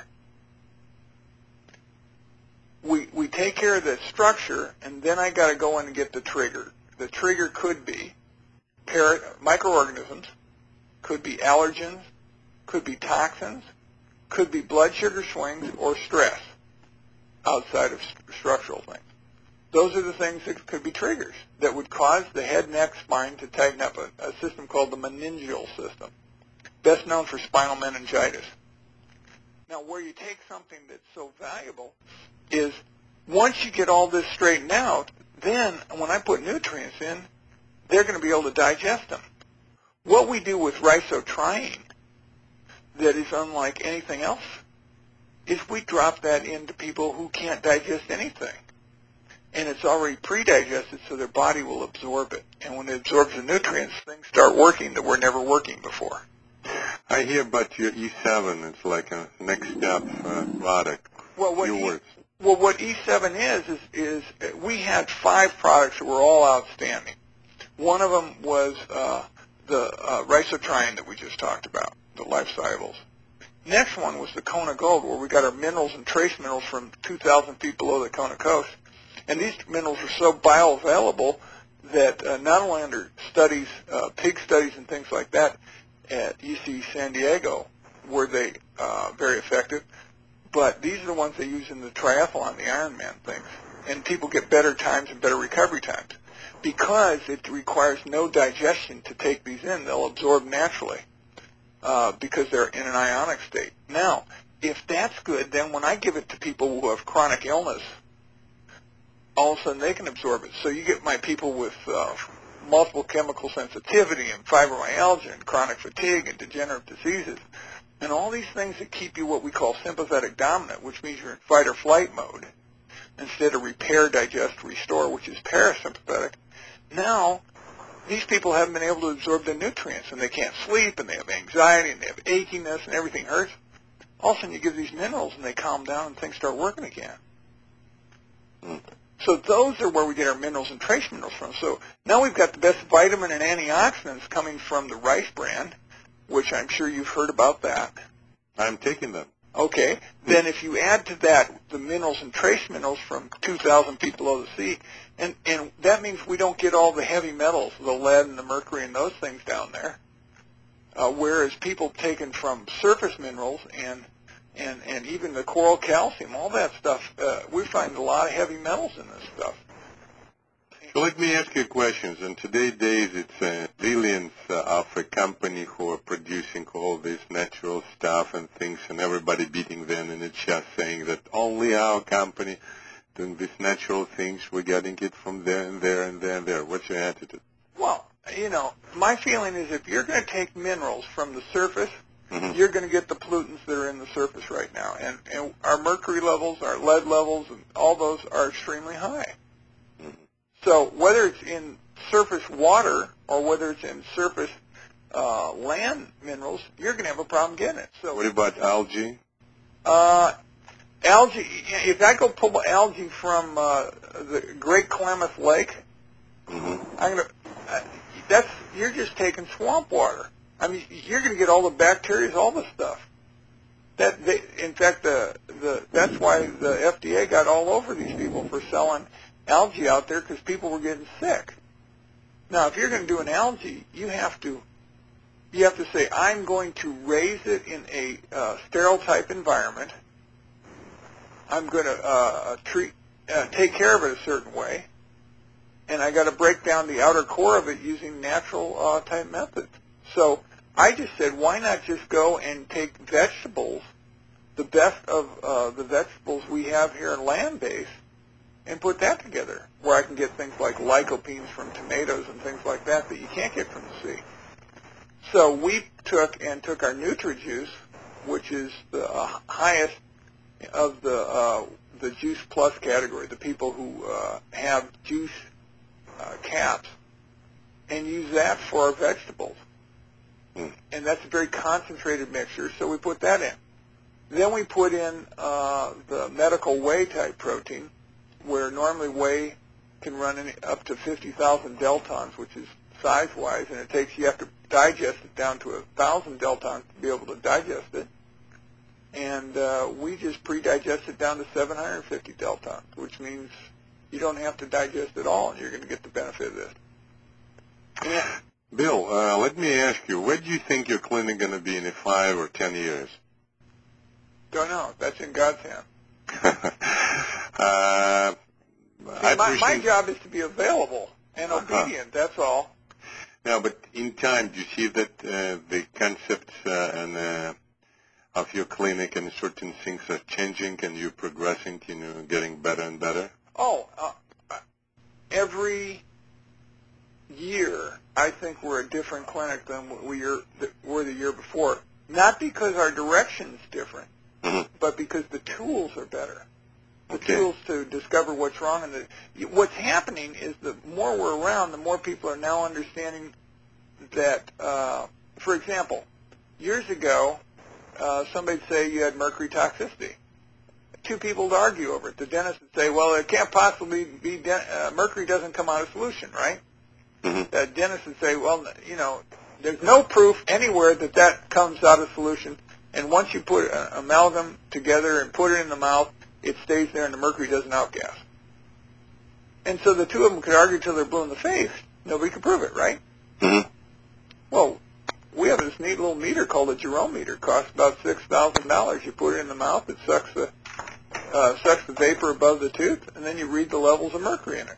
We we take care of the structure, and then I got to go in and get the trigger. The trigger could be parrot, microorganisms, could be allergens, could be toxins, could be blood sugar swings, or stress outside of st- structural things. Those are the things that could be triggers that would cause the head, neck, spine to tighten up, a, a system called the meningeal system, best known for spinal meningitis. Now, where you take something that's so valuable is once you get all this straightened out, then when I put nutrients in, they're going to be able to digest them. What we do with rhizotriene that is unlike anything else is we drop that into people who can't digest anything. And it's already pre-digested, so their body will absorb it. And when it absorbs the nutrients, things start working that were never working before. I hear about your E seven. It's like a next step uh, product. Well, what Few E, words. well, what E seven is, is, is we had five products that were all outstanding. One of them was uh, the uh, rhizotriene that we just talked about, the Life Solubles. Next one was the Kona Gold, where we got our minerals and trace minerals from two thousand feet below the Kona coast. And these minerals are so bioavailable that uh, not only under studies, uh, pig studies and things like that at U C San Diego were they uh, very effective, but these are the ones they use in the triathlon, the Ironman things. And people get better times and better recovery times. Because it requires no digestion to take these in, they'll absorb naturally. Uh, because they're in an ionic state. Now, if that's good, then when I give it to people who have chronic illness, all of a sudden they can absorb it. So you get my people with uh, multiple chemical sensitivity and fibromyalgia and chronic fatigue and degenerative diseases, and all these things that keep you what we call sympathetic dominant, which means you're in fight or flight mode, instead of repair, digest, restore, which is parasympathetic. Now, these people haven't been able to absorb the nutrients, and they can't sleep, and they have anxiety, and they have achiness, and everything hurts. All of a sudden, you give these minerals, and they calm down, and things start working again. Mm. So those are where we get our minerals and trace minerals from. So now we've got the best vitamin and antioxidants coming from the Rice brand, which I'm sure you've heard about that. I'm taking them. Okay. Then if you add to that the minerals and trace minerals from two thousand feet below the sea, and, and that means we don't get all the heavy metals, the lead and the mercury and those things down there, uh, whereas people taken from surface minerals and, and, and even the coral calcium, all that stuff, uh, we find a lot of heavy metals in this stuff. So let me ask you a question. In today's days, it's uh, billions uh, of a company who are producing all this natural stuff and things, and everybody beating them in the chest, saying that only our company doing these natural things, we're getting it from there and there and there and there. What's your attitude? Well, you know, my feeling is if you're going to take minerals from the surface Mm-hmm. you're going to get the pollutants that are in the surface right now. And, and our mercury levels, our lead levels, and all those are extremely high. Mm-hmm. So whether it's in surface water or whether it's in surface uh, land minerals, you're going to have a problem getting it. So what about algae? Uh, algae, if I go pull algae from uh, the Great Klamath Lake, Mm-hmm. I'm gonna. Uh, that's you're just taking swamp water. I mean, you're going to get all the bacteria, all the stuff. That they, in fact, the the that's why the F D A got all over these people for selling algae out there because people were getting sick. Now, if you're going to do an algae, you have to you have to say, I'm going to raise it in a uh, sterile type environment. I'm going to uh, treat, uh, take care of it a certain way, and I got to break down the outer core of it using natural uh, type methods. So I just said, why not just go and take vegetables, the best of uh, the vegetables we have here in land-based, and put that together, where I can get things like lycopenes from tomatoes and things like that that you can't get from the sea. So we took and took our NutriJuice, which is the uh, highest of the uh, the Juice Plus category, the people who uh, have juice uh, caps, and use that for our vegetables. Mm. And that's a very concentrated mixture, so we put that in. Then we put in uh, the medical whey type protein, where normally whey can run in up to fifty thousand deltons, which is size-wise, and it takes, you have to digest it down to one thousand deltons to be able to digest it. And uh, we just pre-digest it down to seven hundred fifty deltons, which means you don't have to digest it all, and you're going to get the benefit of this. Yeah. Bill, uh, let me ask you, where do you think your clinic going to be in five or ten years? Don't know. That's in God's hand. uh, See, I my, my appreciate- job is to be available and Uh-huh. obedient. That's all. No, but in time, do you see that uh, the concepts uh, and uh, of your clinic and certain things are changing and you're progressing, you know, getting better and better? Oh, uh, every year, I think we're a different clinic than we are, were the year before. Not because our direction's different, Mm-hmm. but because the tools are better. The Okay. tools to discover what's wrong. And the, what's happening is the more we're around, the more people are now understanding that, uh, for example, years ago, uh, somebody'd say you had mercury toxicity. Two people would argue over it. The dentist would say, well, it can't possibly be, de- uh, mercury doesn't come out of solution, right? Mm-hmm. The dentist would say, well, you know, there's no proof anywhere that that comes out of solution. And once you put an amalgam together and put it in the mouth, it stays there and the mercury doesn't outgas. And so the two of them could argue till they're blue in the face. Nobody could prove it, right? Mm-hmm. Well, we have this neat little meter called a Jerome meter. It costs about six thousand dollars. You put it in the mouth, it sucks the uh, sucks the vapor above the tooth, and then you read the levels of mercury in it.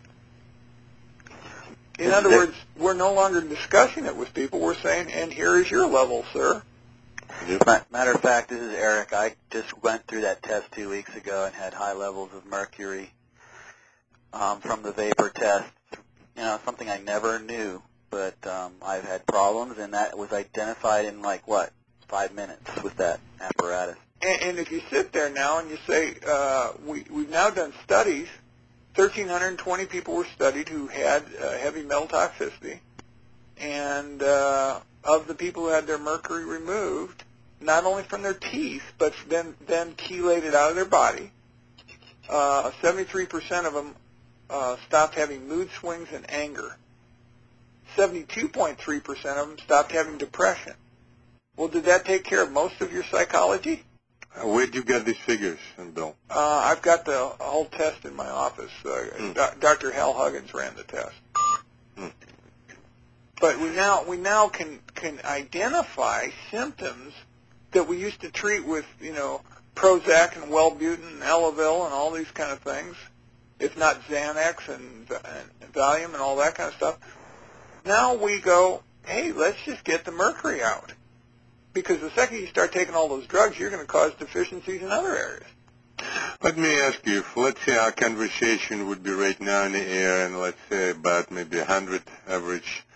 In other words, we're no longer discussing it with people. We're saying, and here is your level, sir. Yep. Matter of fact, this is Eric. I just went through that test two weeks ago and had high levels of mercury um, from the vapor test. You know, something I never knew, but um, I've had problems, and that was identified in, like, what, five minutes with that apparatus. And, and if you sit there now and you say, uh, we, we've now done studies, one thousand three hundred twenty people were studied who had uh, heavy metal toxicity, and uh, of the people who had their mercury removed, not only from their teeth, but then, then chelated out of their body, uh, seventy-three percent of them uh, stopped having mood swings and anger. seventy-two point three percent of them stopped having depression. Well, did that take care of most of your psychology? Uh, where do you get these figures, Bill? Uh, I've got the whole test in my office. Uh, Mm. Do- Doctor Hal Huggins ran the test. Mm. But we now we now can can identify symptoms that we used to treat with, you know, Prozac and Wellbutrin and Elavil and all these kind of things, if not Xanax and, and Valium and all that kind of stuff. Now we go, hey, let's just get the mercury out. Because the second you start taking all those drugs, you're going to cause deficiencies in other areas. Let me ask you, if let's say our conversation would be right now in the air and let's say about maybe one hundred average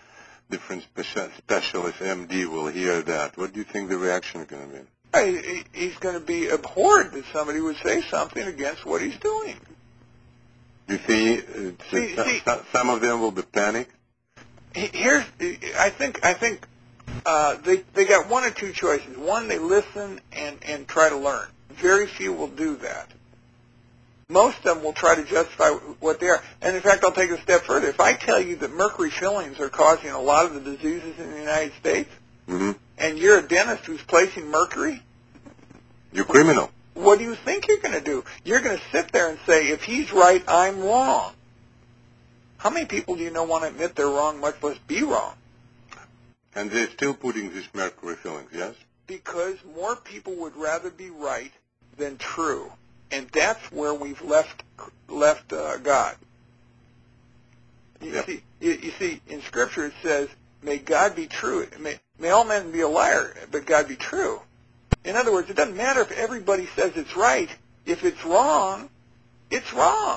different speci- specialists, M D, will hear that? What do you think the reaction is going to be? Hey, he's going to be abhorred that somebody would say something against what he's doing. You see, it's, See- uh, see- so- some of them will be panicked. Here's, I think, I think uh, they they got one or two choices. One, they listen and and try to learn. Very few will do that. Most of them will try to justify what they are. And in fact, I'll take it a step further. If I tell you that mercury fillings are causing a lot of the diseases in the United States, Mm-hmm. and you're a dentist who's placing mercury, You're criminal. what do you think you're going to do? You're going to sit there and say, if he's right, I'm wrong. How many people do you know want to admit they're wrong, much less be wrong? And they're still putting these mercury fillings, yes? Because more people would rather be right than true. And that's where we've left left uh, God. You, Yep. see, you, you see, in Scripture it says, may God be true. May, may all men be a liar, but God be true. In other words, it doesn't matter if everybody says it's right. If it's wrong, it's wrong.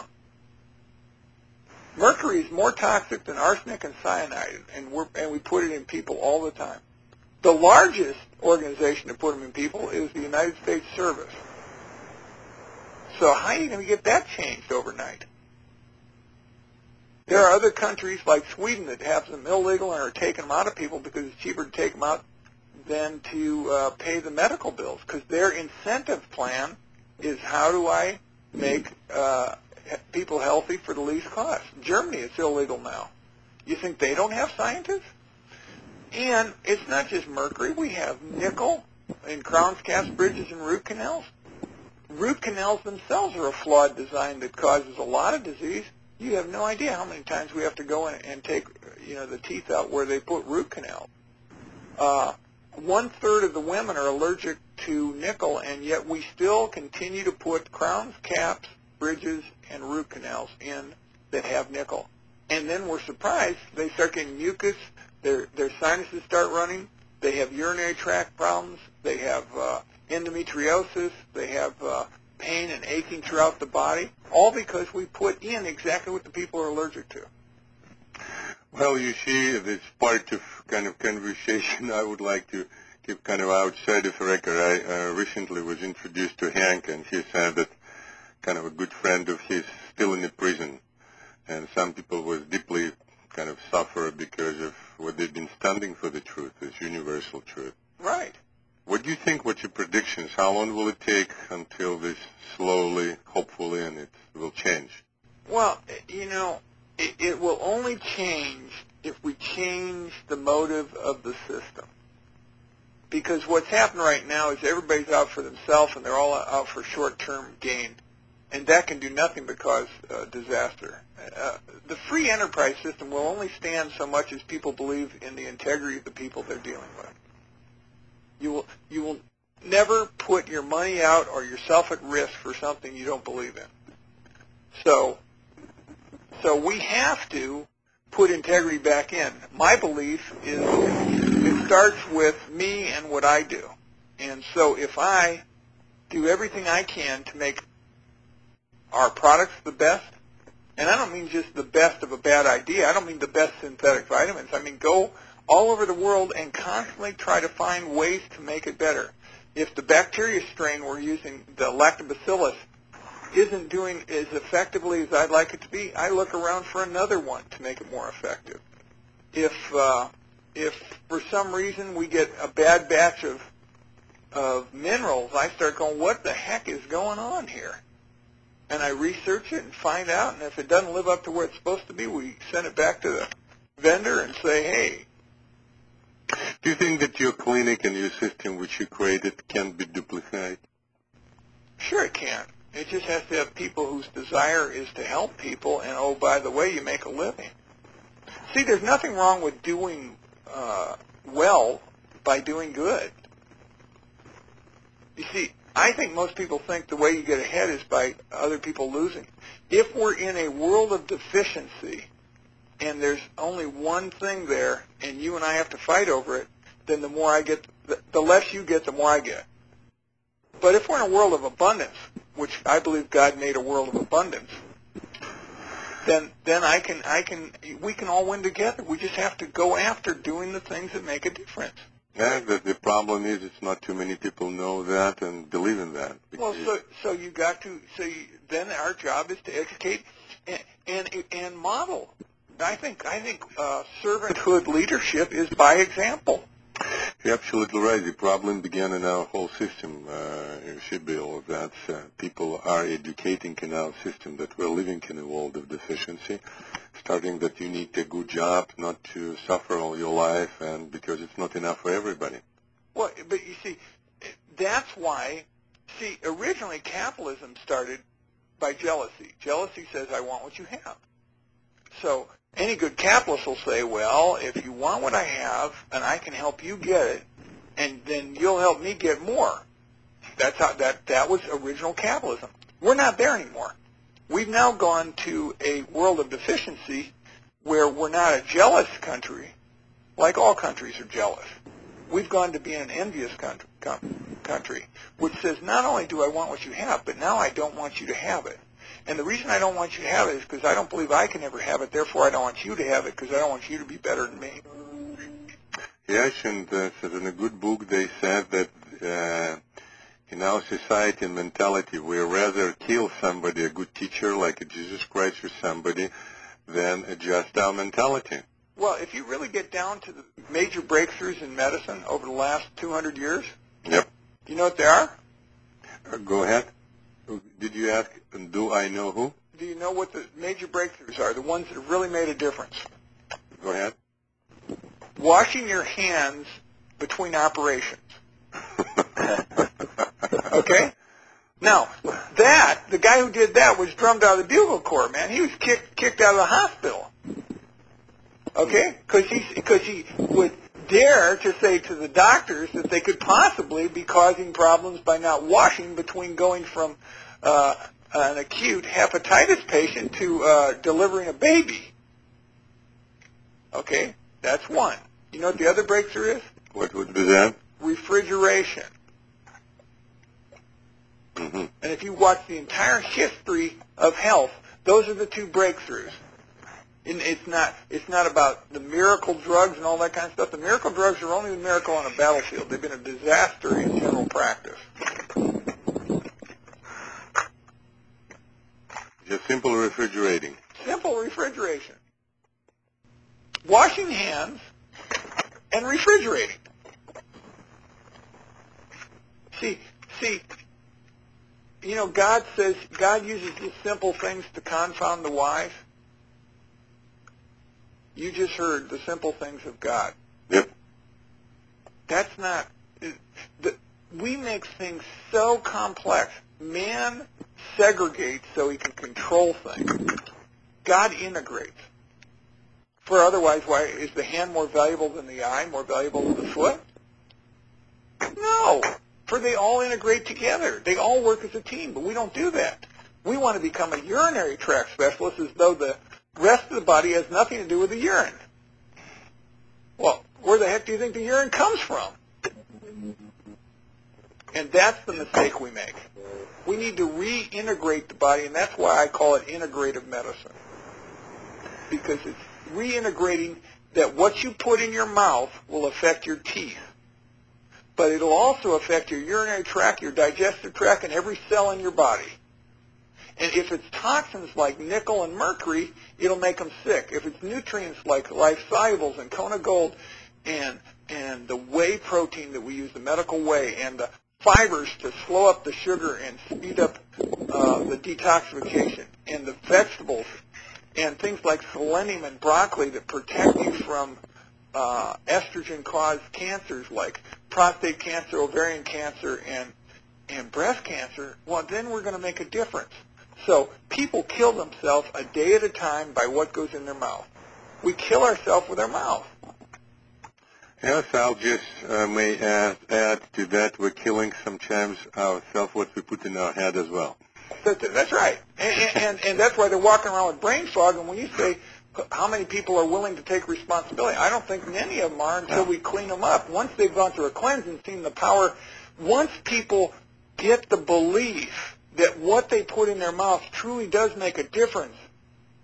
Mercury is more toxic than arsenic and cyanide, and, we're, and we put it in people all the time. The largest organization to put them in people is the United States Service. So how are you going to get that changed overnight? There are other countries like Sweden that have them illegal and are taking them out of people because it's cheaper to take them out than to uh, pay the medical bills, because their incentive plan is how do I make uh, people healthy for the least cost. Germany, it's illegal now. You think they don't have scientists? And it's not just mercury. We have nickel in crowns, caps, bridges, and root canals. Root canals themselves are a flawed design that causes a lot of disease. You have no idea how many times we have to go in and take, you know, the teeth out where they put root canals. Uh, one third of the women are allergic to nickel, and yet we still continue to put crowns, caps, bridges, and root canals in that have nickel. And then we're surprised they start getting mucus, their their sinuses start running, they have urinary tract problems, they have uh, endometriosis, they have uh, pain and aching throughout the body, all because we put in exactly what the people are allergic to. Well, you see, this part of kind of conversation I would like to keep kind of outside of the record. I uh, recently was introduced to Hank, and he said that kind of a good friend of his still in the prison, and some people was deeply kind of suffer because of what they've been standing for, the truth, this universal truth. Right. What do you think, what's your predictions? How long will it take until this slowly, hopefully, and it will change? Well, you know, it, it will only change if we change the motive of the system. Because what's happening right now is everybody's out for themselves, and they're all out for short-term gain. And that can do nothing but cause uh, disaster. Uh, the free enterprise system will only stand so much as people believe in the integrity of the people they're dealing with. You will, you will never put your money out or yourself at risk for something you don't believe in. So, so we have to put integrity back in. My belief is it starts with me and what I do. And so if I do everything I can to make our products the best, and I don't mean just the best of a bad idea. I don't mean the best synthetic vitamins. I mean go all over the world and constantly try to find ways to make it better. If the bacteria strain we're using, the lactobacillus, isn't doing as effectively as I'd like it to be, I look around for another one to make it more effective. If uh, if for some reason we get a bad batch of of minerals, I start going, what the heck is going on here? And I research it and find out, and if it doesn't live up to where it's supposed to be, we send it back to the vendor and say, hey. Do you think that your clinic and your system which you created can be duplicated? Sure it can. It just has to have people whose desire is to help people, and oh, by the way, you make a living. See, there's nothing wrong with doing uh, well by doing good. You see, I think most people think the way you get ahead is by other people losing. If we're in a world of deficiency and there's only one thing there and you and I have to fight over it, then the more I get, the, the less you get, the more I get. But if we're in a world of abundance, which I believe God made a world of abundance, then then I can I can we can all win together. We just have to go after doing the things that make a difference. Yeah, the, the problem is it's not too many people know that and believe in that. Well, so so you got to so you, then our job is to educate and and, and model. I think I think uh, servanthood leadership is by example. You're absolutely right. The problem began in our whole system, uh, Bill, that uh, people are educating in our system that we're living in a world of deficiency, starting that you need a good job, not to suffer all your life, and because it's not enough for everybody. Well, but you see, that's why, see, originally capitalism started by jealousy. Jealousy says, I want what you have. So any good capitalist will say, well, if you want what I have and I can help you get it, and then you'll help me get more. That's how that that was original capitalism. We're not there anymore. We've now gone to a world of deficiency where we're not a jealous country, like all countries are jealous. We've gone to being an envious country, country, which says not only do I want what you have, but now I don't want you to have it. And the reason I don't want you to have it is because I don't believe I can ever have it. Therefore, I don't want you to have it because I don't want you to be better than me. Yes, and uh, so in a good book they said that uh, in our society and mentality, we rather kill somebody, a good teacher like a Jesus Christ or somebody, than adjust our mentality. Well, if you really get down to the major breakthroughs in medicine over the last two hundred years, yep. Do you know what they are? Uh, go ahead. Did you ask, do I know who? Do you know what the major breakthroughs are, the ones that have really made a difference? Go ahead. Washing your hands between operations. Okay? Now, that, the guy who did that was drummed out of the Bugle Corps, man. He was kicked, kicked out of the hospital. Okay? Because he, because he would dare to say to the doctors that they could possibly be causing problems by not washing between going from uh, an acute hepatitis patient to uh, delivering a baby. Okay? That's one. You know what the other breakthrough is? What would be that? Refrigeration. Mm-hmm. And if you watch the entire history of health, those are the two breakthroughs. And it's not it's not about the miracle drugs and all that kind of stuff. The miracle drugs are only a miracle on a battlefield. They've been a disaster in general practice. Just simple refrigerating. Simple refrigeration. Washing hands and refrigerating. See, see, you know, God says, God uses these simple things to confound the wise. You just heard the simple things of God. Yep. That's not, the, we make things so complex. Man segregates so he can control things. God integrates. For otherwise, why is the hand more valuable than the eye, more valuable than the foot? No. For they all integrate together. They all work as a team, but we don't do that. We want to become a urinary tract specialist as though the rest of the body has nothing to do with the urine. Well, where the heck do you think the urine comes from? And that's the mistake we make. We need to reintegrate the body, and that's why I call it integrative medicine. Because it's reintegrating that what you put in your mouth will affect your teeth. But it'll also affect your urinary tract, your digestive tract, and every cell in your body. And if it's toxins like nickel and mercury, it'll make them sick. If it's nutrients like life solubles and Kona Gold and and the whey protein that we use, the medical whey, and the fibers to slow up the sugar and speed up uh, the detoxification, and the vegetables, and things like selenium and broccoli that protect you from uh, estrogen-caused cancers like prostate cancer, ovarian cancer, and and breast cancer, well, then we're going to make a difference. So people kill themselves a day at a time by what goes in their mouth. We kill ourselves with our mouth. Yes, I'll just uh, may add, add to that, we're killing sometimes ourselves what we put in our head as well. That's, that's right. And, and, and that's why they're walking around with brain fog. And when you say how many people are willing to take responsibility, I don't think many of them are until we clean them up. Once they've gone through a cleanse and seen the power, once people get the belief that what they put in their mouth truly does make a difference,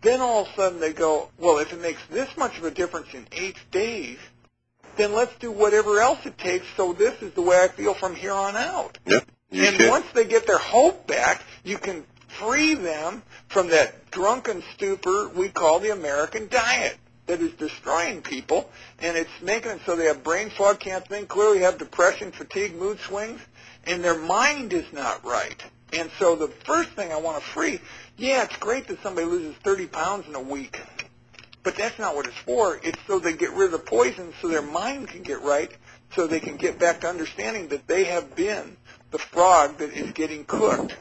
then all of a sudden they go, well, if it makes this much of a difference in eight days, then let's do whatever else it takes, so this is the way I feel from here on out. Yep. You And should. once they get their hope back, you can free them from that drunken stupor we call the American diet that is destroying people, and it's making it so they have brain fog, can't think clearly, have depression, fatigue, mood swings, and their mind is not right. And so the first thing I want to free, yeah, it's great that somebody loses thirty pounds in a week, but that's not what it's for. It's so they get rid of the poison so their mind can get right, so they can get back to understanding that they have been the frog that is getting cooked.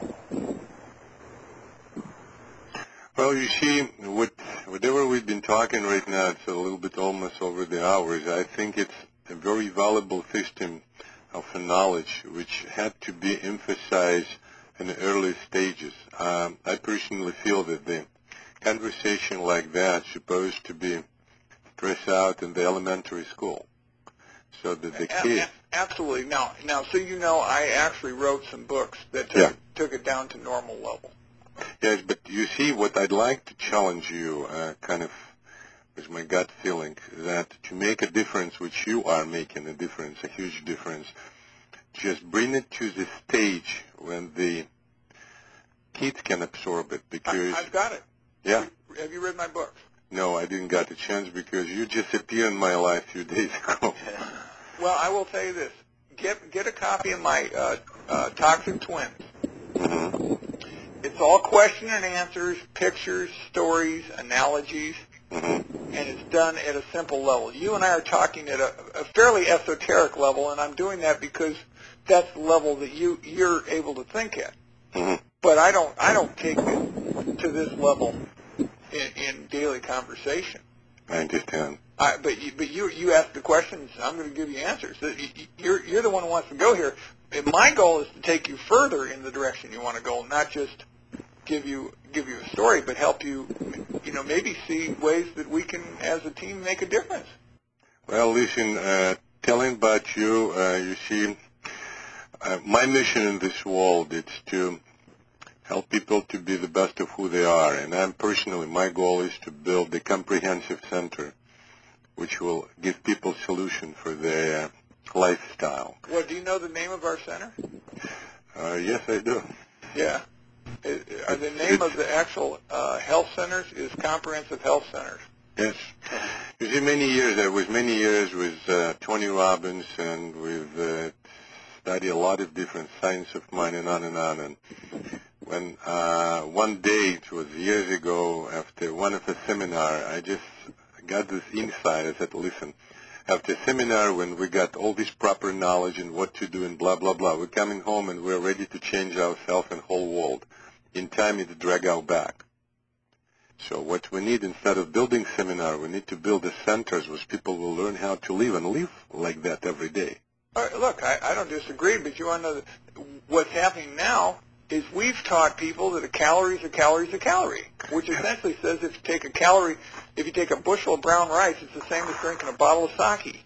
Well, you see, what, whatever we've been talking right now, it's a little bit almost over the hours. I think it's a very valuable system of knowledge which had to be emphasized in the early stages. Um, I personally feel that the conversation like that is supposed to be stressed out in the elementary school, so that the A- kids... a- Absolutely. Now, now, so you know, I actually wrote some books that took, Yeah. took it down to normal level. Yes, but you see, what I'd like to challenge you, uh, kind of, with my gut feeling, that to make a difference, which you are making a difference, a huge difference, just bring it to the stage when the kids can absorb it, because... I, I've got it. Yeah. Have you read my books? No, I didn't get a chance because you just appeared in my life a few days ago. Well, I will tell you this. Get get a copy of my uh, uh, Toxic Twins. Mm-hmm. It's all question and answers, pictures, stories, analogies, Mm-hmm. and it's done at a simple level. You and I are talking at a, a fairly esoteric level, and I'm doing that because that's the level that you you're able to think at. Mm-hmm. But I don't I don't take it to this level in, in daily conversation. I understand. I, but you, but you you ask the questions, I'm going to give you answers. You're you're the one who wants to go here. And my goal is to take you further in the direction you want to go, not just give you give you a story, but help you, you know, maybe see ways that we can, as a team, make a difference. Well, listen, uh, telling about you, uh, you see, uh, my mission in this world is to help people to be the best of who they are. And I'm personally, my goal is to build a comprehensive center which will give people solution for their lifestyle. Well, do you know the name of our center? Uh, yes, I do. Yeah. It, uh, the name of the actual uh, health centers is Comprehensive Health Centers. Yes. You see, many years, I was many years with uh, Tony Robbins, and we've uh, studied a lot of different science of mind and on and on. And when uh, one day, it was years ago, after one of the seminar, I just got this insight. I said, listen, after seminar, when we got all this proper knowledge and what to do and blah, blah, blah, we're coming home and we're ready to change ourselves and whole world. In time, it drag our back. So what we need, instead of building seminar, we need to build the centers where people will learn how to live and live like that every day. All right, look, I, I don't disagree, but you want to know that what's happening now is we've taught people that a calorie is a calorie is a calorie, which essentially says if you take a calorie, if you take a bushel of brown rice, it's the same as drinking a bottle of sake.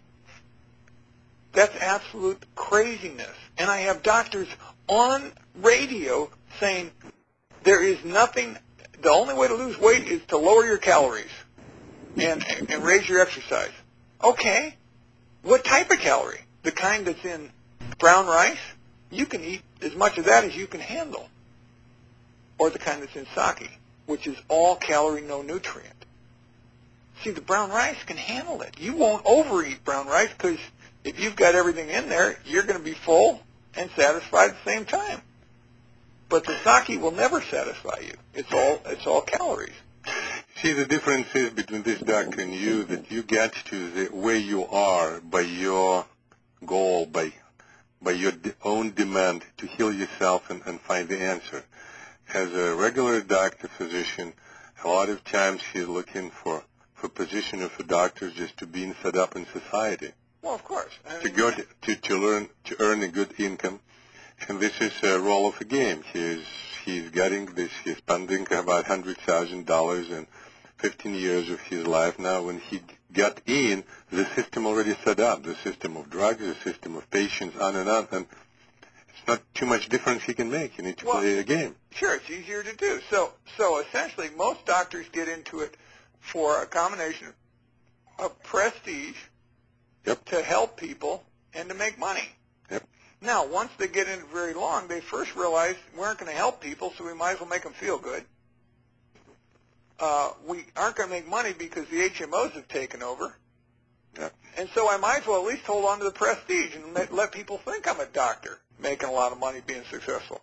That's absolute craziness. And I have doctors on radio saying there is nothing, the only way to lose weight is to lower your calories and, and raise your exercise. Okay, what type of calorie? The kind that's in brown rice? You can eat as much of that as you can handle. Or the kind that's in sake, which is all calorie, no nutrient. See, the brown rice can handle it. You won't overeat brown rice because if you've got everything in there, you're going to be full and satisfied at the same time. But the sake will never satisfy you. It's all it's all calories. See, the difference is between this doctor and you that you get to the where you are by your goal, by by your de- own demand to heal yourself and, and find the answer. As a regular doctor, physician, a lot of times he's looking for, for position of a doctor just to be set up in society. Well, of course. I mean, To go to, to, to learn, to earn a good income. And this is a role of a game. He's, he's getting this, he's spending about one hundred thousand dollars in fifteen years of his life now. When he got in, the system already set up, the system of drugs, the system of patients, on and on. And it's not too much difference he can make. You need to Well, play a game. Sure, it's easier to do. So, so essentially, most doctors get into it for a combination of prestige, Yep. to help people, and to make money. Yep. Now, once they get in it very long, they first realize we aren't going to help people, so we might as well make them feel good. Uh, we aren't going to make money because the H M Os have taken over. Yep. And so I might as well at least hold on to the prestige and let, let people think I'm a doctor making a lot of money being successful.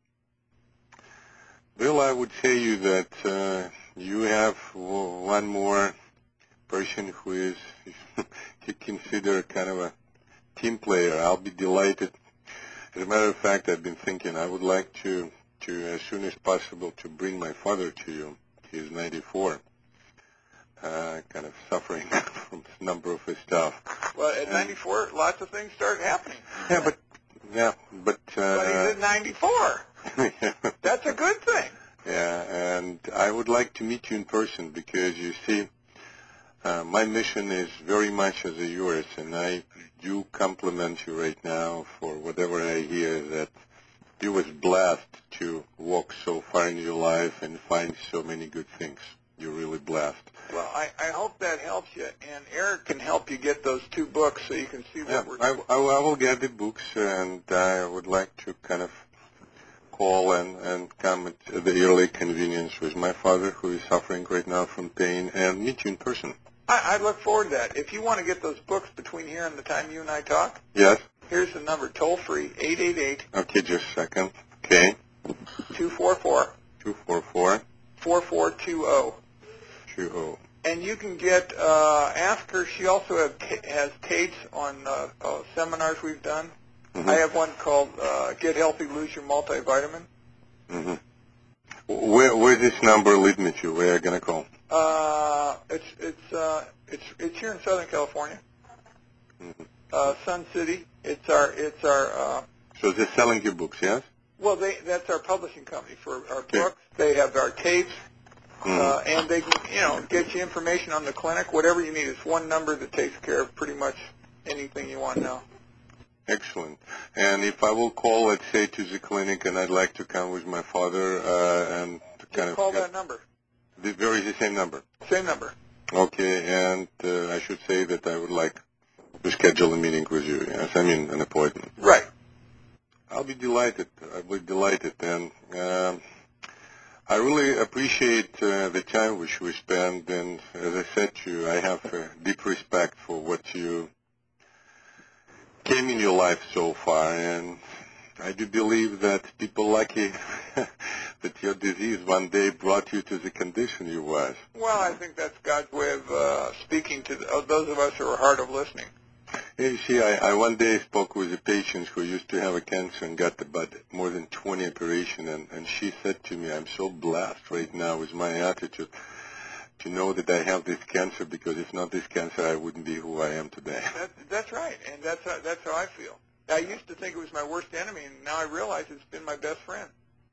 Bill, I would say you that uh, you have w- one more person who is you consider kind of a team player. I'll be delighted. As a matter of fact, I've been thinking I would like to, to as soon as possible, to bring my father to you. He's ninety-four, uh, kind of suffering from a number of his stuff. Well, at And- ninety-four, lots of things start happening. Yeah, but yeah, but. Uh, But he's at ninety-four. That's a good thing. Yeah, and I would like to meet you in person because you see, uh, my mission is very much as yours, and I do compliment you right now for whatever I hear that you was blessed to walk so far in your life and find so many good things. You're really blessed. Well, I, I hope that helps you, and Eric can help you get those two books so you can see what Yeah, we're I, I, I will get the books, and I would like to kind of call and, and come at the early convenience with my father, who is suffering right now from pain, and meet you in person. I, I look forward to that. If you want to get those books between here and the time you and I talk, Yes? here's the number, toll-free, eight eight eight, Okay, just a second. Okay. two four four, two four four, four four two zero. two oh. And you can get, uh, ask her, she also have ta- has tapes on uh, uh, seminars we've done. Mm-hmm. I have one called uh, Get Healthy, Lose Your Multivitamin. Mm-hmm. Where, where this number lead me to? Where are you going to call? Uh, it's it's uh, it's it's here in Southern California, Mm-hmm. uh, Sun City. It's our it's our uh, So they're selling your books, yes? well, they that's our publishing company for our Okay. books. They have our tapes, Mm-hmm. uh, and they can you know get you information on the clinic, whatever you need. It's one number that takes care of pretty much anything you want to know. Excellent. And if I will call, let's say, to the clinic, and I'd like to come with my father, uh, and to kind Just of call get that number, the very the same number. same number. Okay, and uh, I should say that I would like to schedule a meeting with you. Yes, I mean an appointment. Right. I'll be delighted. I'll be delighted, and um, I really appreciate uh, the time which we spend. And as I said to you, I have uh, deep respect for what you came in your life so far, and I do believe that people lucky that your disease one day brought you to the condition you was. Well, I think that's God's way of uh, speaking to the, uh, those of us who are hard of listening. You see, I, I one day spoke with a patient who used to have a cancer and got about more than twenty operations, and, and she said to me, I'm so blessed right now with my attitude to know that I have this cancer, because if not this cancer, I wouldn't be who I am today. That, that's right, and that's how, that's how I feel. I used to think it was my worst enemy, and now I realize it's been my best friend.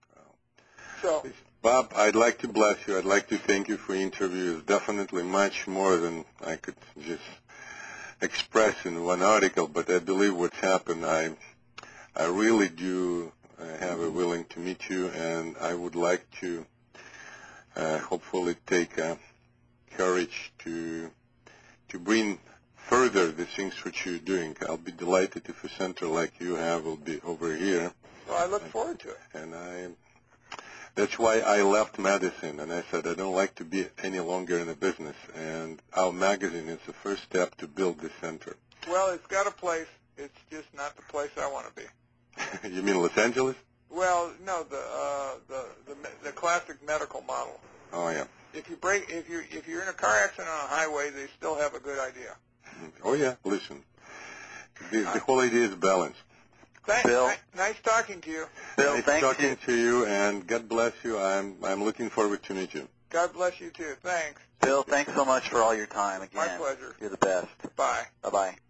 So, Bob, I'd like to bless you. I'd like to thank you for the interview. It's definitely much more than I could just express in one article, but I believe what's happened, I I really do uh, have a willing to meet you, and I would like to uh, hopefully take uh, courage to to bring further the things which you're doing. I'll be delighted if a center like you have will be over here, well, I look forward to it. and I that's why I left medicine, and I said I don't like to be any longer in the business, and our magazine is the first step to build this center. Well, it's got a place. It's just not the place I want to be. You mean Los Angeles? Well, no, the uh, the, the me- the classic medical model. Oh, yeah. If you break, if you if you're in a car accident on a highway, they still have a good idea. Oh, yeah. Listen, the, the whole idea is balance. Thanks. Bill. Ni- nice talking to you. Bill, Nice thank talking you. to you, and God bless you. I'm I'm looking forward to meet you. God bless you too. Thanks. Bill, thanks so much for all your time again. My pleasure. You're the best. Bye. Bye-bye.